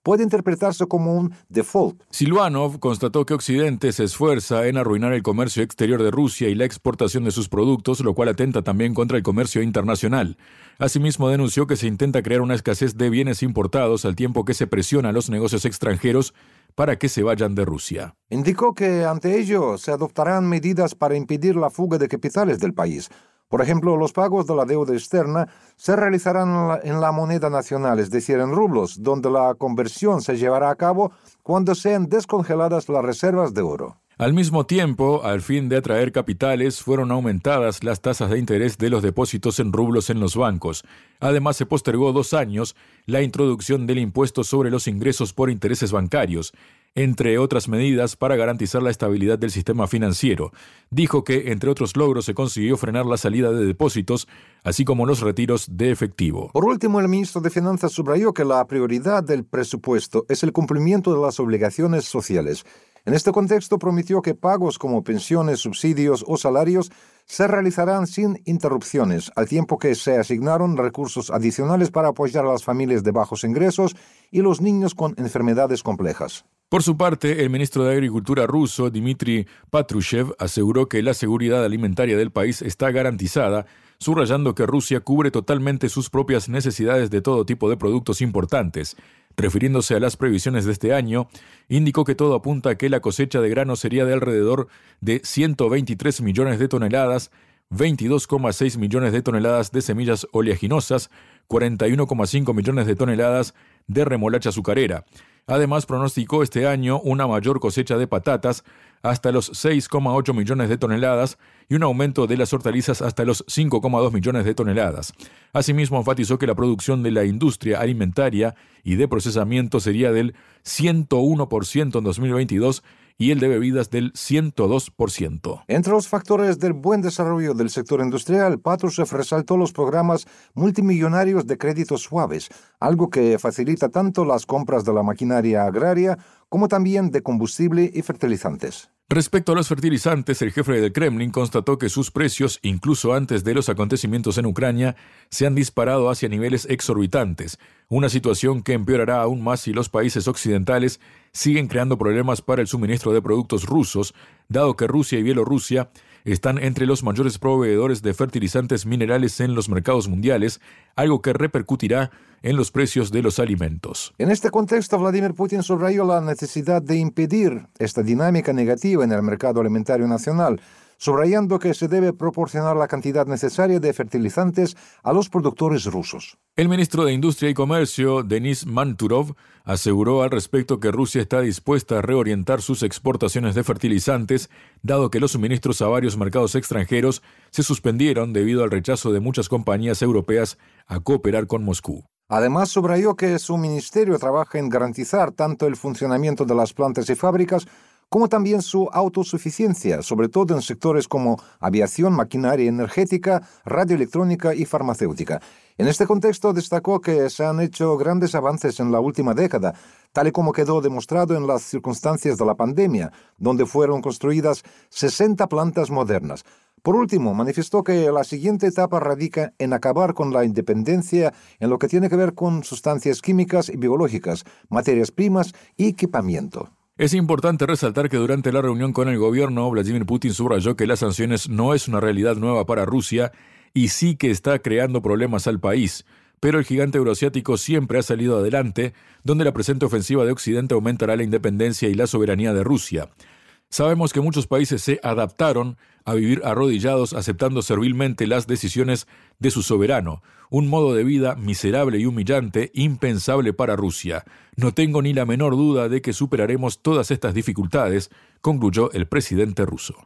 Speaker 3: puede interpretarse como un default.
Speaker 2: Silvanov constató que Occidente se esfuerza en arruinar el comercio exterior de Rusia y la exportación de sus productos, lo cual atenta también contra el comercio internacional. Asimismo, denunció que se intenta crear una escasez de bienes importados al tiempo que se presiona a los negocios extranjeros para que se vayan de Rusia.
Speaker 3: Indicó que ante ello se adoptarán medidas para impedir la fuga de capitales del país. Por ejemplo, los pagos de la deuda externa se realizarán en la, en la moneda nacional, es decir, en rublos, donde la conversión se llevará a cabo cuando sean descongeladas las reservas de oro.
Speaker 2: Al mismo tiempo, al fin de atraer capitales, fueron aumentadas las tasas de interés de los depósitos en rublos en los bancos. Además, se postergó dos años la introducción del impuesto sobre los ingresos por intereses bancarios, entre otras medidas para garantizar la estabilidad del sistema financiero. Dijo que, entre otros logros, se consiguió frenar la salida de depósitos, así como los retiros de efectivo.
Speaker 3: Por último, el ministro de Finanzas subrayó que la prioridad del presupuesto es el cumplimiento de las obligaciones sociales. En este contexto, prometió que pagos como pensiones, subsidios o salarios se realizarán sin interrupciones, al tiempo que se asignaron recursos adicionales para apoyar a las familias de bajos ingresos y los niños con enfermedades complejas.
Speaker 2: Por su parte, el ministro de Agricultura ruso, Dmitry Patrushev, aseguró que la seguridad alimentaria del país está garantizada, subrayando que Rusia cubre totalmente sus propias necesidades de todo tipo de productos importantes. Refiriéndose a las previsiones de este año, indicó que todo apunta a que la cosecha de grano sería de alrededor de ciento veintitrés millones de toneladas, veintidós coma seis millones de toneladas de semillas oleaginosas, cuarenta y uno coma cinco millones de toneladas de remolacha azucarera. Además, pronosticó este año una mayor cosecha de patatas hasta los seis coma ocho millones de toneladas y un aumento de las hortalizas hasta los cinco coma dos millones de toneladas. Asimismo, enfatizó que la producción de la industria alimentaria y de procesamiento sería del ciento uno por ciento en dos mil veintidós y el de bebidas del ciento dos por ciento.
Speaker 3: Entre los factores del buen desarrollo del sector industrial, Patrushev resaltó los programas multimillonarios de créditos suaves, algo que facilita tanto las compras de la maquinaria agraria como también de combustible y fertilizantes.
Speaker 2: Respecto a los fertilizantes, el jefe del Kremlin constató que sus precios, incluso antes de los acontecimientos en Ucrania, se han disparado hacia niveles exorbitantes, una situación que empeorará aún más si los países occidentales siguen creando problemas para el suministro de productos rusos, dado que Rusia y Bielorrusia están entre los mayores proveedores de fertilizantes minerales en los mercados mundiales, algo que repercutirá en los precios de los alimentos.
Speaker 3: En este contexto, Vladimir Putin subrayó la necesidad de impedir esta dinámica negativa en el mercado alimentario nacional, subrayando que se debe proporcionar la cantidad necesaria de fertilizantes a los productores rusos.
Speaker 2: El ministro de Industria y Comercio, Denis Manturov, aseguró al respecto que Rusia está dispuesta a reorientar sus exportaciones de fertilizantes, dado que los suministros a varios mercados extranjeros se suspendieron debido al rechazo de muchas compañías europeas a cooperar con Moscú.
Speaker 3: Además, subrayó que su ministerio trabaja en garantizar tanto el funcionamiento de las plantas y fábricas como también su autosuficiencia, sobre todo en sectores como aviación, maquinaria energética, radioelectrónica y farmacéutica. En este contexto destacó que se han hecho grandes avances en la última década, tal y como quedó demostrado en las circunstancias de la pandemia, donde fueron construidas sesenta plantas modernas. Por último, manifestó que la siguiente etapa radica en acabar con la independencia en lo que tiene que ver con sustancias químicas y biológicas, materias primas y equipamiento.
Speaker 2: Es importante resaltar que durante la reunión con el gobierno, Vladimir Putin subrayó que las sanciones no es una realidad nueva para Rusia y sí que está creando problemas al país, pero el gigante euroasiático siempre ha salido adelante, donde la presente ofensiva de Occidente aumentará la independencia y la soberanía de Rusia. Sabemos que muchos países se adaptaron a vivir arrodillados aceptando servilmente las decisiones de su soberano, un modo de vida miserable y humillante, impensable para Rusia. No tengo ni la menor duda de que superaremos todas estas dificultades, concluyó el presidente ruso.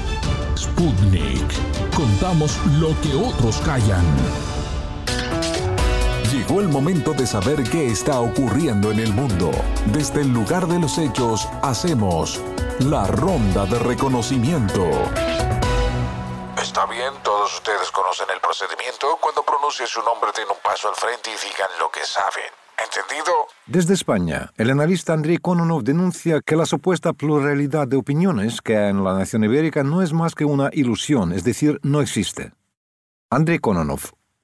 Speaker 1: Sputnik. Contamos lo que otros callan. Llegó el momento de saber qué está ocurriendo en el mundo. Desde el lugar de los hechos, hacemos la ronda de reconocimiento.
Speaker 4: Está bien, todos ustedes conocen el procedimiento. Cuando pronuncie su nombre, den un paso al frente y digan lo que saben. ¿Entendido?
Speaker 3: Desde España, el analista Andrei Kononov denuncia que la supuesta pluralidad de opiniones que hay en la nación ibérica no es más que una ilusión, es decir, no existe. Andrei Kononov.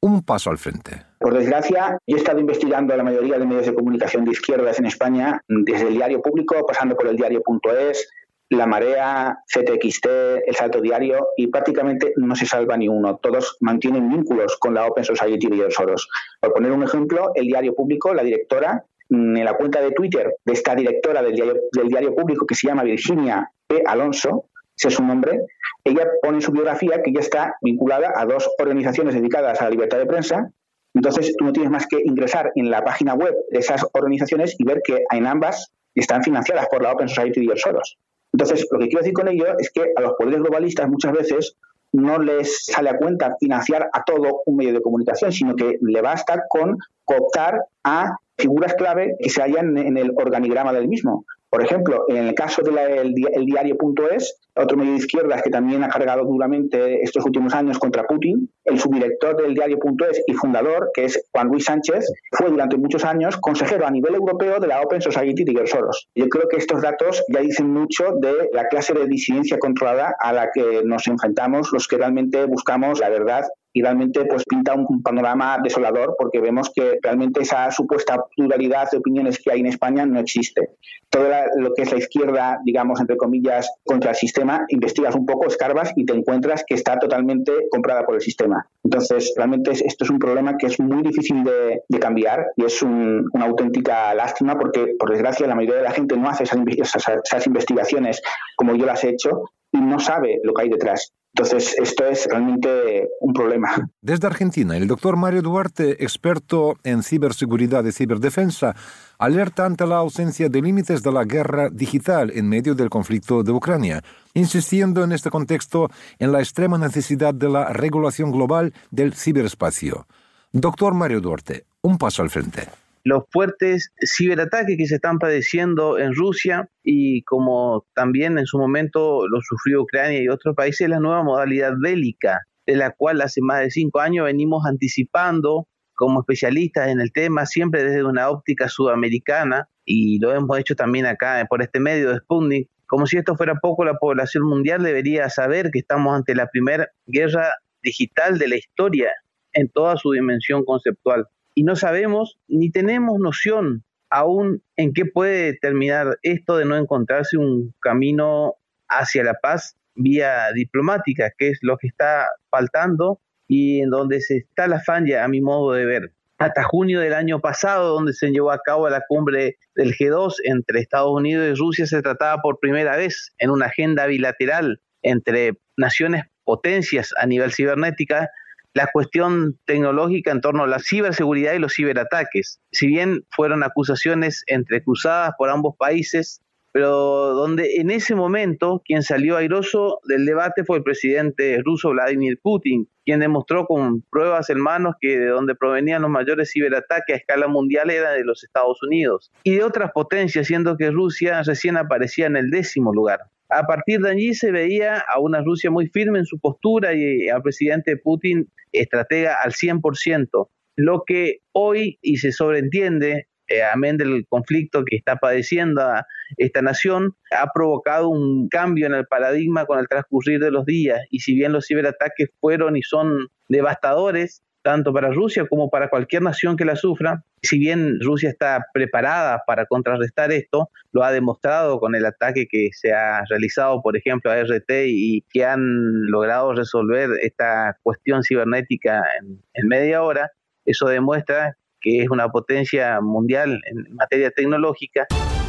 Speaker 3: Un paso al frente.
Speaker 9: Por desgracia, yo he estado investigando la mayoría de medios de comunicación de izquierdas en España, desde el Diario Público, pasando por el diario punto es, La Marea, Z X T, El Salto Diario, y prácticamente no se salva ni uno. Todos mantienen vínculos con la Open Society de George Soros. Por poner un ejemplo, el Diario Público, la directora, en la cuenta de Twitter de esta directora del diario, del diario Público, que se llama Virginia P. Alonso, ese es su nombre, ella pone en su biografía que ya está vinculada a dos organizaciones dedicadas a la libertad de prensa. Entonces tú no tienes más que ingresar en la página web de esas organizaciones y ver que en ambas están financiadas por la Open Society de George Soros. Entonces, lo que quiero decir con ello es que a los poderes globalistas muchas veces no les sale a cuenta financiar a todo un medio de comunicación, sino que le basta con cooptar a figuras clave que se hallan en el organigrama del mismo. Por ejemplo, en el caso del de el diario punto es, otro medio de izquierdas que también ha cargado duramente estos últimos años contra Putin, el subdirector del diario punto es y fundador, que es Juan Luis Sánchez, fue durante muchos años consejero a nivel europeo de la Open Society de George Soros. Yo creo que estos datos ya dicen mucho de la clase de disidencia controlada a la que nos enfrentamos los que realmente buscamos la verdad, y realmente pues pinta un panorama desolador, porque vemos que realmente esa supuesta pluralidad de opiniones que hay en España no existe. Todo la, lo que es la izquierda, digamos, entre comillas, contra el sistema, investigas un poco, escarbas y te encuentras que está totalmente comprada por el sistema. Entonces, realmente esto es un problema que es muy difícil de, de cambiar, y es un, una auténtica lástima porque, por desgracia, la mayoría de la gente no hace esas, esas, esas investigaciones como yo las he hecho y no sabe lo que hay detrás. Entonces, esto es realmente un problema.
Speaker 3: Desde Argentina, el doctor Mario Duarte, experto en ciberseguridad y ciberdefensa, alerta ante la ausencia de límites de la guerra digital en medio del conflicto de Ucrania, insistiendo en este contexto en la extrema necesidad de la regulación global del ciberespacio. Doctor Mario Duarte, un paso al frente.
Speaker 10: Los fuertes ciberataques que se están padeciendo en Rusia, y como también en su momento lo sufrió Ucrania y otros países, la nueva modalidad bélica, de la cual hace más de cinco años venimos anticipando como especialistas en el tema, siempre desde una óptica sudamericana, y lo hemos hecho también acá por este medio de Sputnik. Como si esto fuera poco, la población mundial debería saber que estamos ante la primera guerra digital de la historia en toda su dimensión conceptual. Y no sabemos ni tenemos noción aún en qué puede terminar esto de no encontrarse un camino hacia la paz vía diplomática, que es lo que está faltando y en donde se está el afán ya, a mi modo de ver. Hasta junio del año pasado, donde se llevó a cabo la cumbre del G dos entre Estados Unidos y Rusia, se trataba por primera vez en una agenda bilateral entre naciones potencias a nivel cibernética la cuestión tecnológica en torno a la ciberseguridad y los ciberataques. Si bien fueron acusaciones entrecruzadas por ambos países, pero donde en ese momento quien salió airoso del debate fue el presidente ruso Vladimir Putin, quien demostró con pruebas en manos que de donde provenían los mayores ciberataques a escala mundial era de los Estados Unidos y de otras potencias, siendo que Rusia recién aparecía en el décimo lugar. A partir de allí se veía a una Rusia muy firme en su postura y al presidente Putin estratega al cien por ciento, lo que hoy, y se sobreentiende, eh, amén del conflicto que está padeciendo a esta nación, ha provocado un cambio en el paradigma con el transcurrir de los días, y si bien los ciberataques fueron y son devastadores, tanto para Rusia como para cualquier nación que la sufra, si bien Rusia está preparada para contrarrestar esto, lo ha demostrado con el ataque que se ha realizado, por ejemplo, a R T, y que han logrado resolver esta cuestión cibernética en, en media hora. Eso demuestra que es una potencia mundial en materia tecnológica.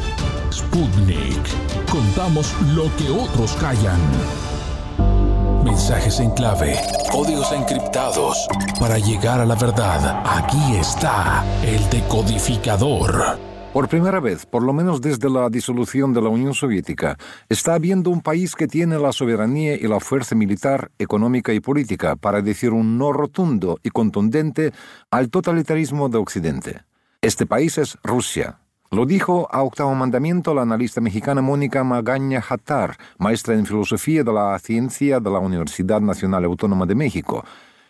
Speaker 1: Sputnik. Contamos lo que otros callan. Mensajes en clave, códigos encriptados. Para llegar a la verdad, aquí está el decodificador.
Speaker 3: Por primera vez, por lo menos desde la disolución de la Unión Soviética, está habiendo un país que tiene la soberanía y la fuerza militar, económica y política para decir un no rotundo y contundente al totalitarismo de Occidente. Este país es Rusia. Lo dijo a Octavo Mandamiento la analista mexicana Mónica Magaña Hattar, maestra en Filosofía de la Ciencia de la Universidad Nacional Autónoma de México,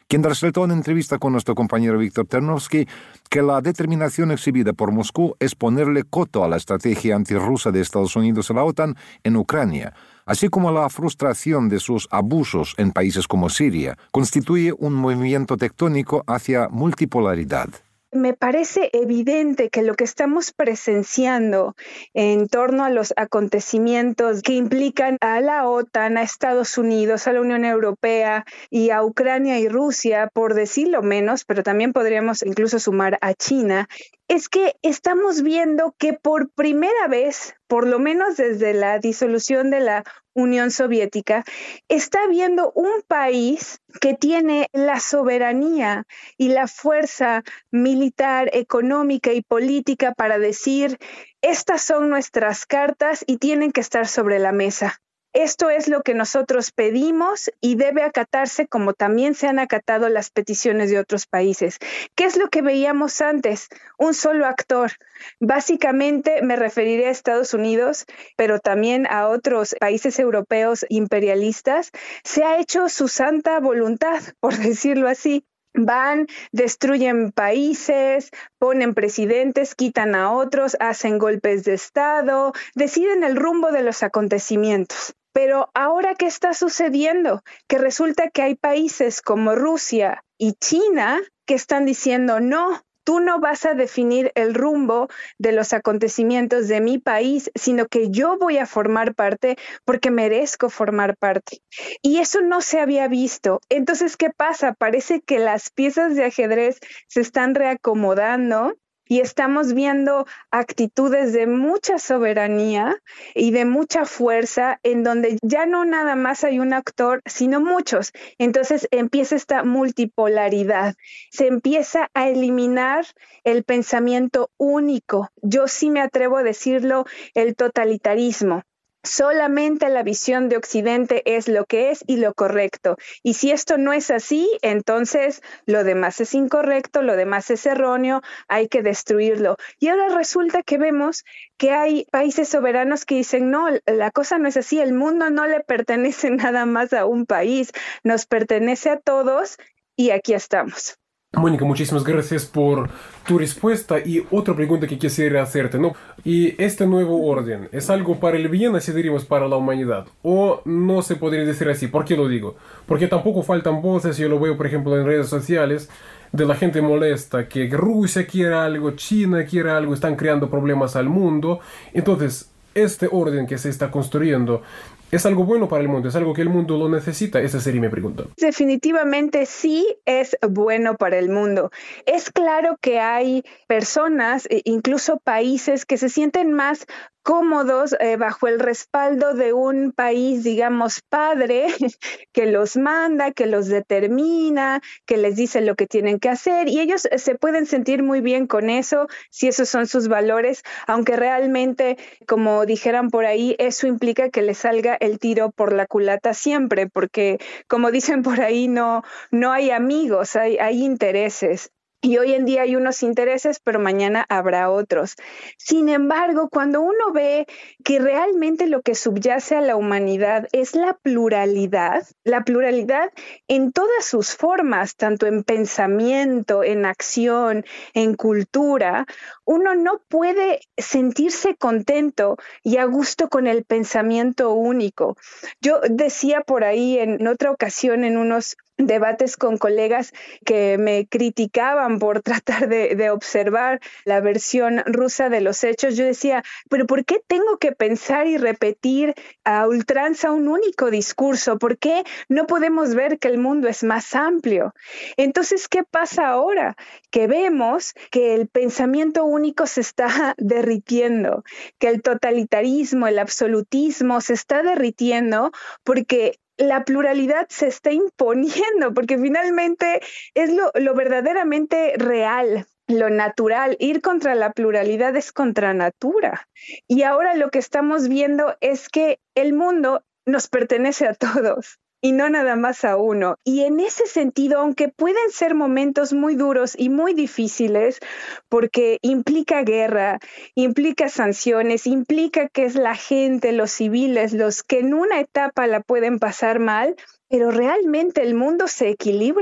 Speaker 3: quien resaltó en entrevista con nuestro compañero Víctor Ternovsky que la determinación exhibida por Moscú es ponerle coto a la estrategia antirrusa de Estados Unidos y la OTAN en Ucrania, así como la frustración de sus abusos en países como Siria, constituye un movimiento tectónico hacia multipolaridad.
Speaker 11: Me parece evidente que lo que estamos presenciando en torno a los acontecimientos que implican a la OTAN, a Estados Unidos, a la Unión Europea y a Ucrania y Rusia, por decirlo menos, pero también podríamos incluso sumar a China, es que estamos viendo que por primera vez, por lo menos desde la disolución de la Unión Soviética, está habiendo un país que tiene la soberanía y la fuerza militar, económica y política para decir, estas son nuestras cartas y tienen que estar sobre la mesa. Esto es lo que nosotros pedimos y debe acatarse como también se han acatado las peticiones de otros países. ¿Qué es lo que veíamos antes? Un solo actor. Básicamente me referiré a Estados Unidos, pero también a otros países europeos imperialistas. Se ha hecho su santa voluntad, por decirlo así. Van, destruyen países, ponen presidentes, quitan a otros, hacen golpes de Estado, deciden el rumbo de los acontecimientos. Pero ahora, ¿qué está sucediendo? Que resulta que hay países como Rusia y China que están diciendo no. Tú no vas a definir el rumbo de los acontecimientos de mi país, sino que yo voy a formar parte porque merezco formar parte. Y eso no se había visto. Entonces, ¿qué pasa? Parece que las piezas de ajedrez se están reacomodando y estamos viendo actitudes de mucha soberanía y de mucha fuerza en donde ya no nada más hay un actor, sino muchos. Entonces empieza esta multipolaridad. Se empieza a eliminar el pensamiento único. Yo sí me atrevo a decirlo, el totalitarismo. Solamente la visión de Occidente es lo que es y lo correcto. Y si esto no es así, entonces lo demás es incorrecto, lo demás es erróneo, hay que destruirlo. Y ahora resulta que vemos que hay países soberanos que dicen, no, la cosa no es así, el mundo no le pertenece nada más a un país, nos pertenece a todos y aquí estamos.
Speaker 12: Mónica, muchísimas gracias por tu respuesta y otra pregunta que quisiera hacerte, ¿no? ¿Y este nuevo orden es algo para el bien, así diríamos, para la humanidad? ¿O no se podría decir así? ¿Por qué lo digo? Porque tampoco faltan voces, yo lo veo, por ejemplo, en redes sociales, de la gente molesta que Rusia quiere algo, China quiere algo, están creando problemas al mundo. Entonces, este orden que se está construyendo, ¿es algo bueno para el mundo? ¿Es algo que el mundo lo necesita? Esa sería mi pregunta.
Speaker 11: Definitivamente sí es bueno para el mundo. Es claro que hay personas, incluso países, que se sienten más cómodos eh, bajo el respaldo de un país, digamos, padre, que los manda, que los determina, que les dice lo que tienen que hacer, y ellos se pueden sentir muy bien con eso, si esos son sus valores, aunque realmente, como dijeran por ahí, eso implica que les salga el tiro por la culata siempre, porque, como dicen por ahí, no, no hay amigos, hay, hay intereses. Y hoy en día hay unos intereses, pero mañana habrá otros. Sin embargo, cuando uno ve que realmente lo que subyace a la humanidad es la pluralidad, la pluralidad en todas sus formas, tanto en pensamiento, en acción, en cultura, uno no puede sentirse contento y a gusto con el pensamiento único. Yo decía por ahí en otra ocasión en unos debates con colegas que me criticaban por tratar de, de observar la versión rusa de los hechos. Yo decía, pero ¿por qué tengo que pensar y repetir a ultranza un único discurso? ¿Por qué no podemos ver que el mundo es más amplio? Entonces, ¿qué pasa ahora? Que vemos que el pensamiento único se está derritiendo, que el totalitarismo, el absolutismo se está derritiendo porque la pluralidad se está imponiendo, porque finalmente es lo, lo verdaderamente real, lo natural. Ir contra la pluralidad es contra natura. Y ahora lo que estamos viendo es que el mundo nos pertenece a todos y no nada más a uno. Y en ese sentido, aunque pueden ser momentos muy duros y muy difíciles, porque implica guerra, implica sanciones, implica que es la gente, los civiles, los que en una etapa la pueden pasar mal, pero realmente el mundo se equilibra.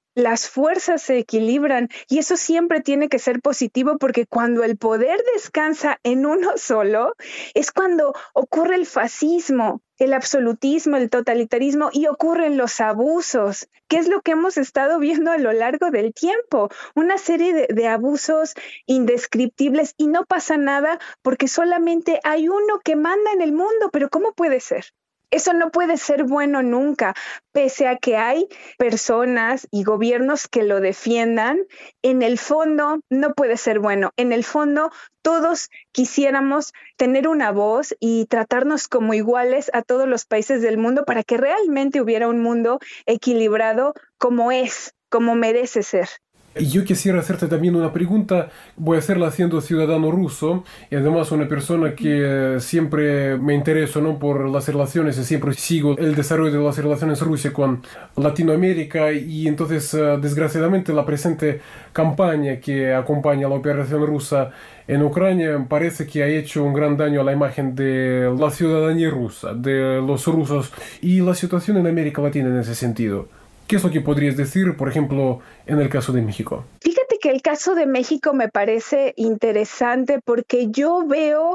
Speaker 11: las fuerzas se equilibran y eso siempre tiene que ser positivo porque cuando el poder descansa en uno solo es cuando ocurre el fascismo, el absolutismo, el totalitarismo y ocurren los abusos, que es lo que hemos estado viendo a lo largo del tiempo, una serie de, de abusos indescriptibles y no pasa nada porque solamente hay uno que manda en el mundo, pero ¿cómo puede ser? Eso no puede ser bueno nunca, pese a que hay personas y gobiernos que lo defiendan. En el fondo no puede ser bueno. En el fondo todos quisiéramos tener una voz y tratarnos como iguales a todos los países del mundo para que realmente hubiera un mundo equilibrado como es, como merece ser.
Speaker 12: Y yo quisiera hacerte también una pregunta, voy a hacerla siendo ciudadano ruso y además una persona que siempre me intereso, ¿no?, por las relaciones y siempre sigo el desarrollo de las relaciones Rusia con Latinoamérica y entonces desgraciadamente la presente campaña que acompaña a la operación rusa en Ucrania parece que ha hecho un gran daño a la imagen de la ciudadanía rusa, de los rusos y la situación en América Latina en ese sentido. ¿Qué es lo que podrías decir, por ejemplo, en el caso de México?
Speaker 11: Fíjate que el caso de México me parece interesante porque yo veo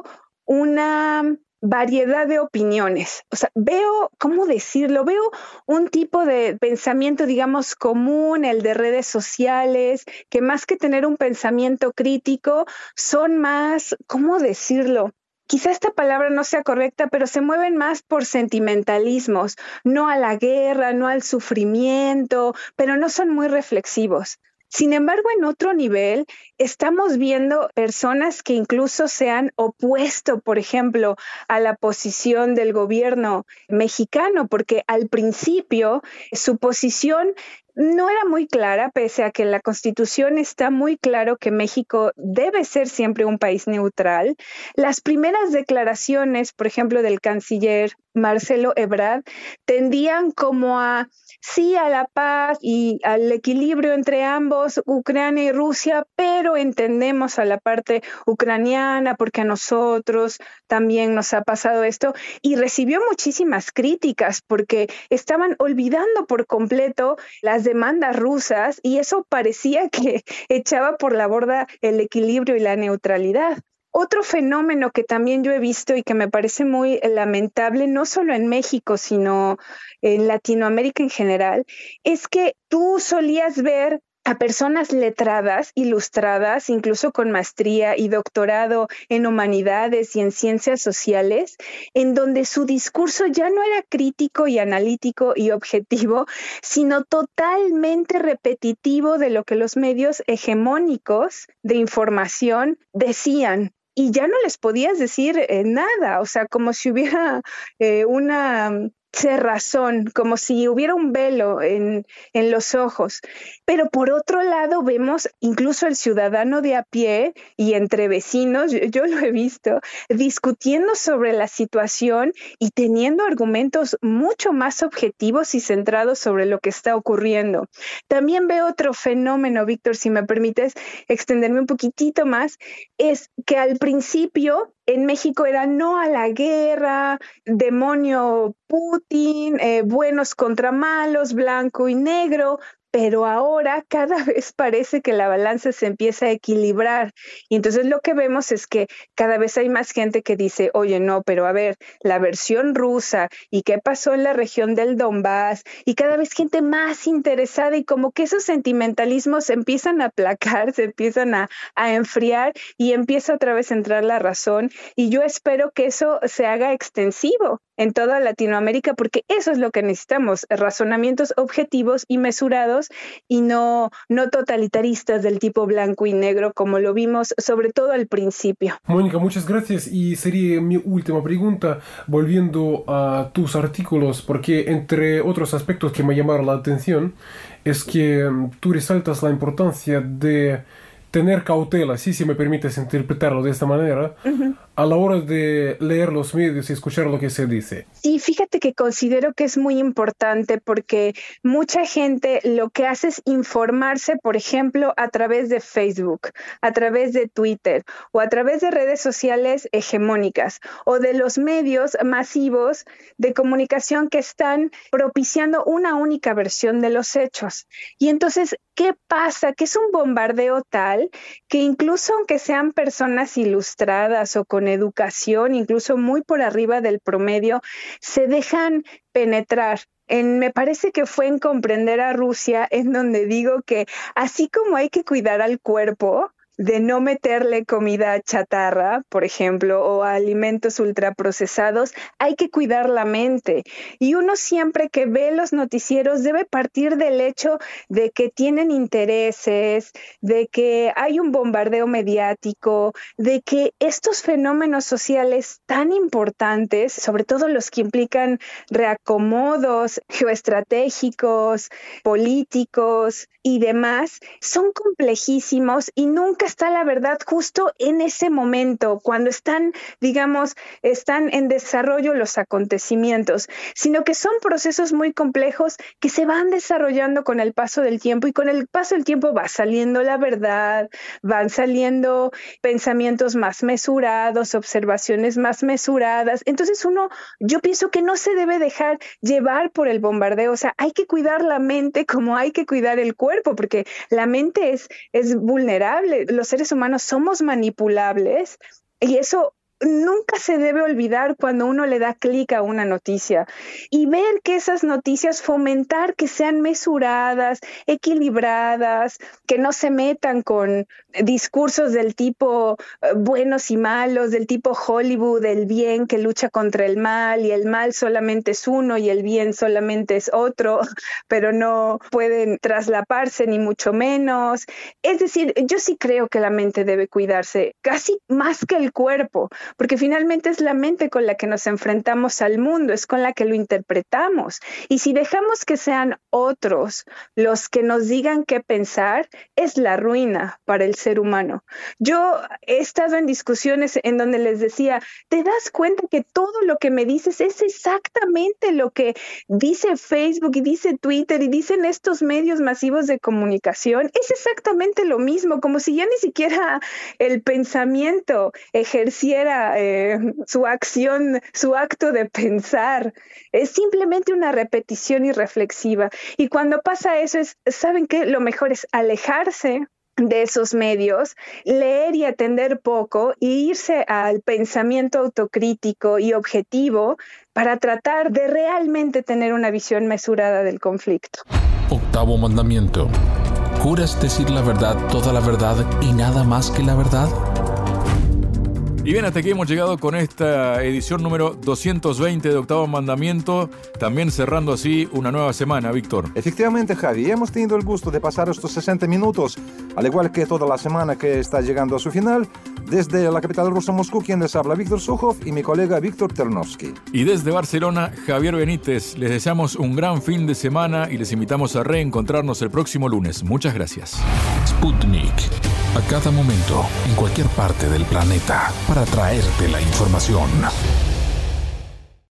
Speaker 11: una variedad de opiniones. O sea, veo, ¿cómo decirlo? Veo un tipo de pensamiento, digamos, común, el de redes sociales, que más que tener un pensamiento crítico, son más, ¿cómo decirlo? Quizá esta palabra no sea correcta, pero se mueven más por sentimentalismos, no a la guerra, no al sufrimiento, pero no son muy reflexivos. Sin embargo, en otro nivel, estamos viendo personas que incluso se han opuesto, por ejemplo, a la posición del gobierno mexicano, porque al principio su posición no era muy clara, pese a que en la Constitución está muy claro que México debe ser siempre un país neutral. Las primeras declaraciones, por ejemplo, del canciller Marcelo Ebrard, tendían como a sí a la paz y al equilibrio entre ambos, Ucrania y Rusia, pero entendemos a la parte ucraniana porque a nosotros también nos ha pasado esto y recibió muchísimas críticas porque estaban olvidando por completo las demandas rusas y eso parecía que echaba por la borda el equilibrio y la neutralidad. Otro fenómeno que también yo he visto y que me parece muy lamentable, no solo en México, sino en Latinoamérica en general, es que tú solías ver a personas letradas, ilustradas, incluso con maestría y doctorado en humanidades y en ciencias sociales, en donde su discurso ya no era crítico y analítico y objetivo, sino totalmente repetitivo de lo que los medios hegemónicos de información decían. Y ya no les podías decir eh, nada, o sea, como si hubiera eh, una cerrazón, como si hubiera un velo en, en los ojos. Pero por otro lado vemos incluso el ciudadano de a pie y entre vecinos, yo, yo lo he visto, discutiendo sobre la situación y teniendo argumentos mucho más objetivos y centrados sobre lo que está ocurriendo. También veo otro fenómeno, Víctor, si me permites extenderme un poquitito más, es que al principio en México era no a la guerra, demonio Putin, eh, buenos contra malos, blanco y negro, pero ahora cada vez parece que la balanza se empieza a equilibrar. Y entonces lo que vemos es que cada vez hay más gente que dice, oye, no, pero a ver, la versión rusa y qué pasó en la región del Donbass, y cada vez gente más interesada y como que esos sentimentalismos se empiezan a aplacar, se empiezan a, a enfriar y empieza otra vez a entrar la razón. Y yo espero que eso se haga extensivo en toda Latinoamérica, porque eso es lo que necesitamos, razonamientos objetivos y mesurados y no, no totalitaristas del tipo blanco y negro como lo vimos sobre todo al principio.
Speaker 12: Mónica, muchas gracias y sería mi última pregunta volviendo a tus artículos, porque entre otros aspectos que me llamaron la atención es que tú resaltas la importancia de tener cautela, sí, si me permites interpretarlo de esta manera, uh-huh. a la hora de leer los medios y escuchar lo que se dice?
Speaker 11: Sí, fíjate que considero que es muy importante porque mucha gente lo que hace es informarse, por ejemplo, a través de Facebook, a través de Twitter o a través de redes sociales hegemónicas o de los medios masivos de comunicación que están propiciando una única versión de los hechos. Y entonces, ¿qué pasa? Que es un bombardeo tal que incluso aunque sean personas ilustradas o con educación, incluso muy por arriba del promedio, se dejan penetrar. En, me parece que fue en Comprender a Rusia en donde digo que así como hay que cuidar al cuerpo, de no meterle comida chatarra, por ejemplo, o alimentos ultraprocesados, hay que cuidar la mente. Y uno siempre que ve los noticieros debe partir del hecho de que tienen intereses, de que hay un bombardeo mediático, de que estos fenómenos sociales tan importantes, sobre todo los que implican reacomodos geoestratégicos, políticos y demás, son complejísimos y nunca está la verdad justo en ese momento, cuando están, digamos, están en desarrollo los acontecimientos, sino que son procesos muy complejos que se van desarrollando con el paso del tiempo y con el paso del tiempo va saliendo la verdad, van saliendo pensamientos más mesurados, observaciones más mesuradas. Entonces uno, yo pienso que no se debe dejar llevar por el bombardeo, o sea, hay que cuidar la mente como hay que cuidar el cuerpo, porque la mente es, es vulnerable. Los seres humanos somos manipulables y eso nunca se debe olvidar cuando uno le da clic a una noticia y ver que esas noticias fomentar que sean mesuradas, equilibradas, que no se metan con discursos del tipo uh, buenos y malos, del tipo Hollywood, el bien que lucha contra el mal y el mal solamente es uno y el bien solamente es otro, pero no pueden traslaparse ni mucho menos. Es decir, yo sí creo que la mente debe cuidarse casi más que el cuerpo, porque finalmente es la mente con la que nos enfrentamos al mundo, es con la que lo interpretamos. Y si dejamos que sean otros los que nos digan qué pensar, es la ruina para el ser humano. Yo he estado en discusiones en donde les decía, ¿te das cuenta que todo lo que me dices es exactamente lo que dice Facebook y dice Twitter y dicen estos medios masivos de comunicación? Es exactamente lo mismo, como si ya ni siquiera el pensamiento ejerciera Eh, su acción, su acto de pensar. Es simplemente una repetición irreflexiva. Y cuando pasa eso, es, ¿saben qué? Lo mejor es alejarse de esos medios, leer y atender poco e irse al pensamiento autocrítico y objetivo para tratar de realmente tener una visión mesurada del conflicto.
Speaker 1: Octavo mandamiento. ¿Juras decir la verdad, toda la verdad y nada más que la verdad?
Speaker 2: Y bien, hasta aquí hemos llegado con esta edición número doscientos veinte de Octavo Mandamiento, también cerrando así una nueva semana, Víctor.
Speaker 3: Efectivamente, Javi, hemos tenido el gusto de pasar estos sesenta minutos, al igual que toda la semana que está llegando a su final, desde la capital rusa, Moscú, quien les habla, Víctor Sukhov, y mi colega Víctor Ternovsky.
Speaker 2: Y desde Barcelona, Javier Benítez, les deseamos un gran fin de semana y les invitamos a reencontrarnos el próximo lunes. Muchas gracias.
Speaker 1: Sputnik. A cada momento, en cualquier parte del planeta, para traerte la información.